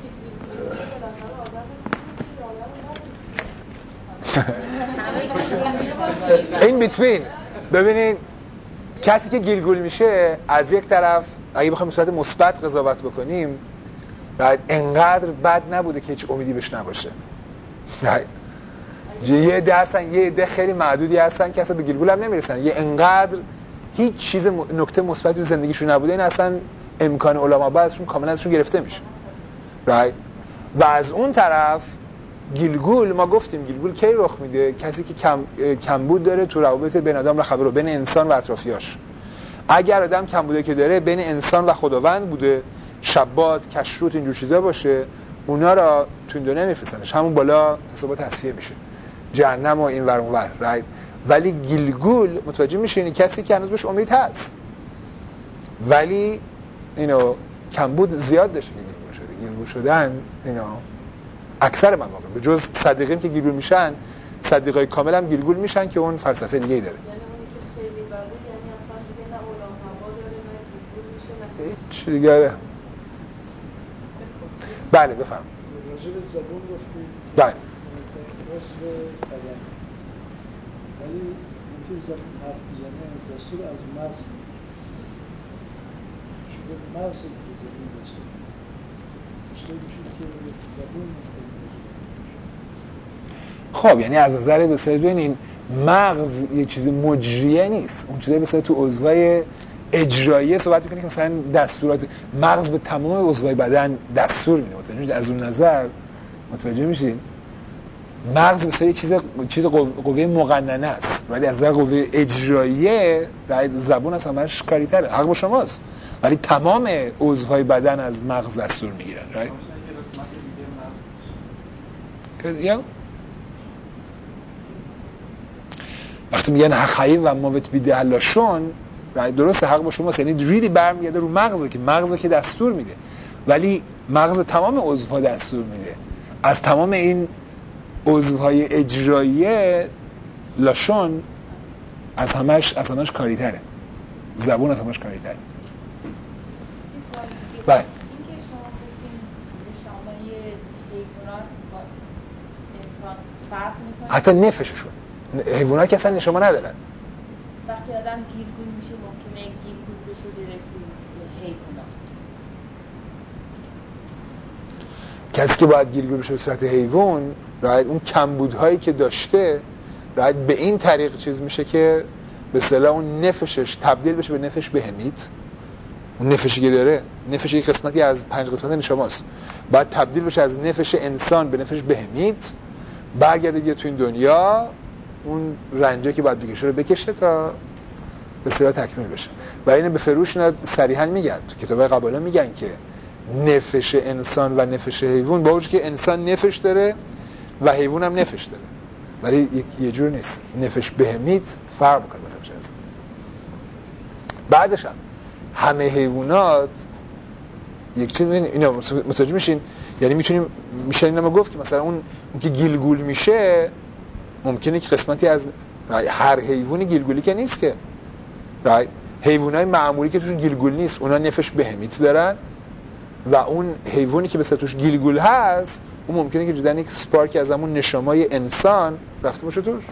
in between. ببینین کسی که گیلگول میشه از یک طرف اگه بخوایم به صورت مثبت قضاوت بکنیم بعد انقدر بد نبوده که هیچ امیدی بهش نباشه. یه ده هستن یه ده خیلی معدودی هستن که اصلا به گیلگول هم نمیرسن، یه انقدر هیچ چیز نکته مثبتی تو زندگیشون نبوده این اصلا امکان علما با ازشون کاملا ازشون گرفته میشه. right؟ و از اون طرف گیلگول ما گفتیم گیلگول کی رخ میده؟ کسی که کم کمبود داره تو روابط بین آدم و خبرو بین انسان و اطرافیاش. اگر آدم کمبوده که داره بین انسان و خداوند بوده، شبات، کشروت اینجور چیزا باشه، اونا را تو این دنیا نمیفرستنش، همون بالا حسابات تصفیه میشه، جهنم و این ور اون ور. right؟ ولی گیلگول متوجه میشه این کسی که هنوز بهش امید هست ولی اینو کمبود زیاد داشته که گیلگول شده. گیلگول شدن اینو اکثر مواقع به جز صدیقین که گیلگول میشن، صدیقای کامل هم گیلگول میشن که اون فلسفه دیگه‌ای داره. یعنی اونی که خیلی بده یعنی اصلا دیگه نه علام هوا داره نه گیلگول میشه نه چی دیگه. بله بفهم. راجع به زبون گفتید. بله. عضو بدن. ولی اینکه زبون حرف میزنه دستور از مغز شده مغز که زبون داشته. مشکل میشه که زبون خب یعنی از نظر به صورت ببینین مغز یه چیز مجریه نیست، اون چیزایی به صورت تو عضوای اجرایی صحبت می‌کنه که مثلا دستورات مغز به تمام عضوای بدن دستور میده. متوجه میشید؟ از اون نظر متوجه میشین مغز مثلا یه چیز چیز قوه مقننه است ولی از نظر قوه اجراییه زبون از همش کاری‌تره. حق با شماست ولی تمام عضوهای بدن از مغز دستور میگیرن. یا وقتی میگن حقیقی و موت بیده علاشون درسته، حق با شماست، یعنی ریلی برمیگرده رو مغزه که مغزه که دستور میده ولی مغز تمام عضوها دستور میده. از تمام این عضوهای اجراییه لاشون از همش از همش کاری تره، زبون از همش کاری تره. بله این که شما گفتین نشامه حیوانات با انسان فرق میکنه، حتی نفششون حیوانات که اصلا نشامه ندارن. وقتی آدم گیرگون میشه ممکنه گیرگون بشه بره تو حیوانات. کسی که باید گیرگون بشه به صورت حیوان راحت اون کمبودهایی که داشته راحت به این طریق چیز میشه که به اصطلاح اون نفشش تبدیل بشه به نفش بهمیت. اون نفشی که داره، نفش یک قسمتی از پنج قسمت نشاماست، باید تبدیل بشه از نفش انسان به نفش بهمیت، برگرده بیا تو این دنیا اون رنجه که باید بکشه رو بکشه تا به اصطلاح تکمیل بشه. و اینو به فروش صریحا میگن تو کتابای قباله میگن که نفش انسان و نفش حیوان با وجودی که انسان نفش داره و حیوان هم نفش داره ولی یه جور نیست. نفش بهمیت فرق میکنه با نفش انسان. بعدش هم همه حیوانات یک چیز می‌بینید اینا متوجه میشین، یعنی میتونیم میشه اینا ما گفت که مثلا اون اون که گیلگول میشه ممکنه که قسمتی از هر حیوانی گیلگولی که نیست که رای حیوانای معمولی که توشون گیلگول نیست اونا نفش بهمیت دارن و اون حیوانی که مثلا توش گیلگول هست اون ممکنه که جدا یک سپارکی از همون نشامای انسان رفته باشه توش.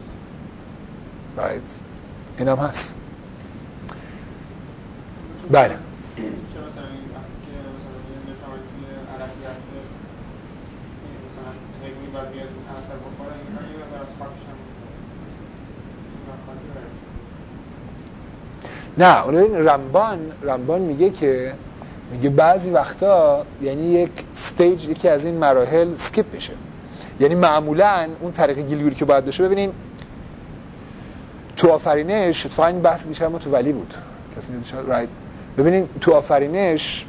رایت اینم هست. بله نه اون رمبان رمبان میگه که میگه بعضی وقتا یعنی یک استیج یکی از این مراحل سکیپ میشه، یعنی معمولا اون طریق گیلگولی که باید داشته. ببینین تو آفرینش اتفاقا این بحث دیشب ما تو ولی بود کسی دیشب رایت ببینید تو آفرینش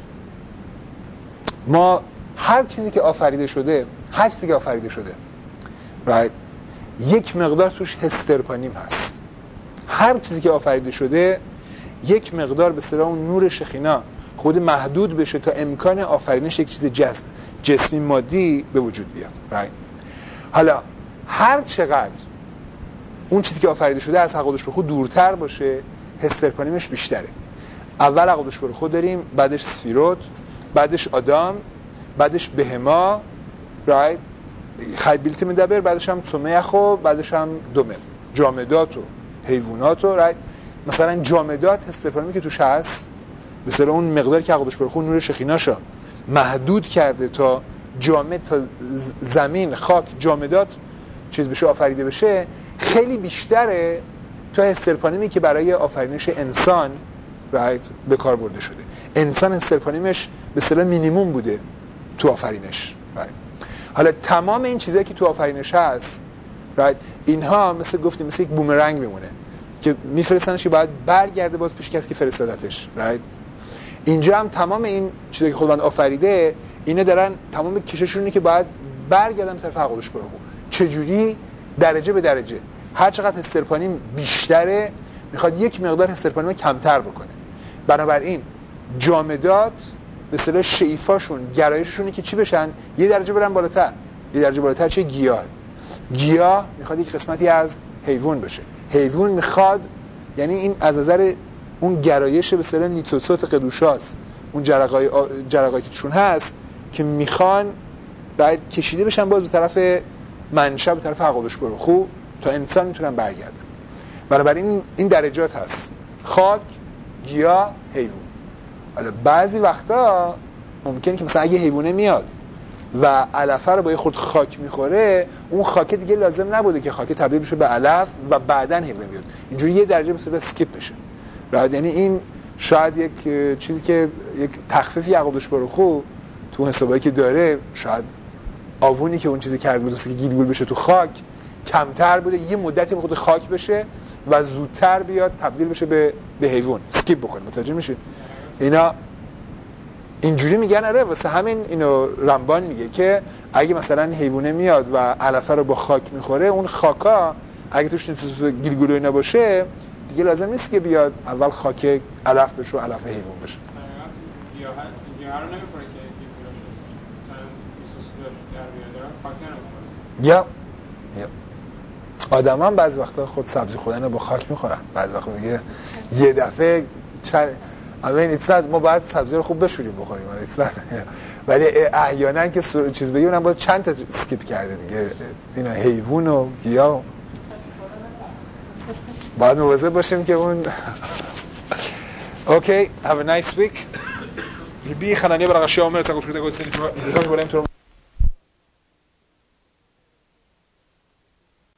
ما هر چیزی که آفریده شده هر چیزی که آفریده شده right. یک مقدار توش هسترپانیم هست. هر چیزی که آفریده شده یک مقدار به اصطلاح اون نور شخینا خود محدود بشه تا امکان آفرینش یک چیز جست جسمی مادی به وجود بیاد right. حالا هر چقدر اون چیزی که آفریده شده از حقودش به خود دورتر باشه هسترپانیمش بیشتره. اول حقودش به خود داریم، بعدش سفیروت، بعدش آدم، بعدش بهما right. خیبیلتی میدبر، بعدش هم تومیخ و بعدش هم دومه جامدات و حیوانات و right. مثلا جامدات هسترپانیمی که توش هست مثلا اون مقداری که حقودش به خود نور شخیناشا محدود کرده تا جامد تا زمین خاک جامدات چیز بشه آفریده بشه خیلی بیشتره تا هسترپانیمی که برای آفرینش انسان right, به کار برده شده. انسان هسترپانیمش به اصطلاح مینیمم بوده تو آفرینش right. حالا تمام این چیزایی که تو آفرینش هست right, اینها مثل گفتیم مثل یک بومرنگ میمونه که میفرستنش که باید برگرده باز پیش کسی که فرستادتش right. اینجا هم تمام این چیزایی که خداوند آفریده اینا دارن تمام کششونه که باید برگردن به طرف حقودش برو. چجوری؟ درجه به درجه. هر چقدر هسترپانیم بیشتره میخواد یک مقدار هسترپانیم کمتر بکنه. بنابراین جامدات به اصطلاح شیفاشون گرایششونه که چی بشن؟ یه درجه برن بالاتر. یه درجه بالاتر چه؟ گیاه. گیاه میخواد یک قسمتی از حیوان بشه. حیوان میخواد یعنی این از نظر اون گرایش به اصطلاح نیتوتوت قدوشاست. اون جرقای جرقایی که توشون هست که میخوان بعد کشیده بشن باز به طرف منشأ به طرف حقودش برو خوب تا انسان میتونن برگردن. بنابراین این درجات هست: خاک، گیاه، حیوان. حالا بعضی وقتا ممکنه که مثلا اگه حیوانه میاد و علفه رو با یه خورد خاک میخوره اون خاک دیگه لازم نبوده که خاک تبدیل بشه به علف و بعداً حیوان بیاد. اینجوری یه درجه مثلا اسکیپ بشه. بعد یعنی این شاید یک چیزی که یک تخفیفی حقودش برو خوب تو حسابایی که داره شاید آوونی که اون چیزی کرده بود که گیلگول بشه تو خاک کمتر بوده یه مدتی به خود خاک بشه و زودتر بیاد تبدیل بشه به به حیوان اسکیپ بکنه. متوجه میشید؟ اینا اینجوری میگن. آره واسه همین اینو رمبان میگه که اگه مثلا حیوانه میاد و علفه رو با خاک میخوره اون خاکا اگه توش گیلگول اینا باشه دیگه لازم نیست که بیاد اول خاک علف بشه و علف حیوان بشه. گیاه گیاه رو نمیخوره که گیلگول مثلا میسوس در میاد خاک نمیخوره. یا یا آدم هم بعضی وقتا خود سبزی خوردن رو با خاک میخورن. بعضی وقتا دیگه یه دفعه چند اولین ایتساد ما باید سبزی رو خوب بشوریم بخوریم ولی احیانا که چیز بگیم باید چند تا اسکیپ کرده دیگه. اینا حیوان و گیاه باید مواظب باشیم که اون اوکی. have a nice week. ربی خنانی برای شما مرسا گفتید که گفتید که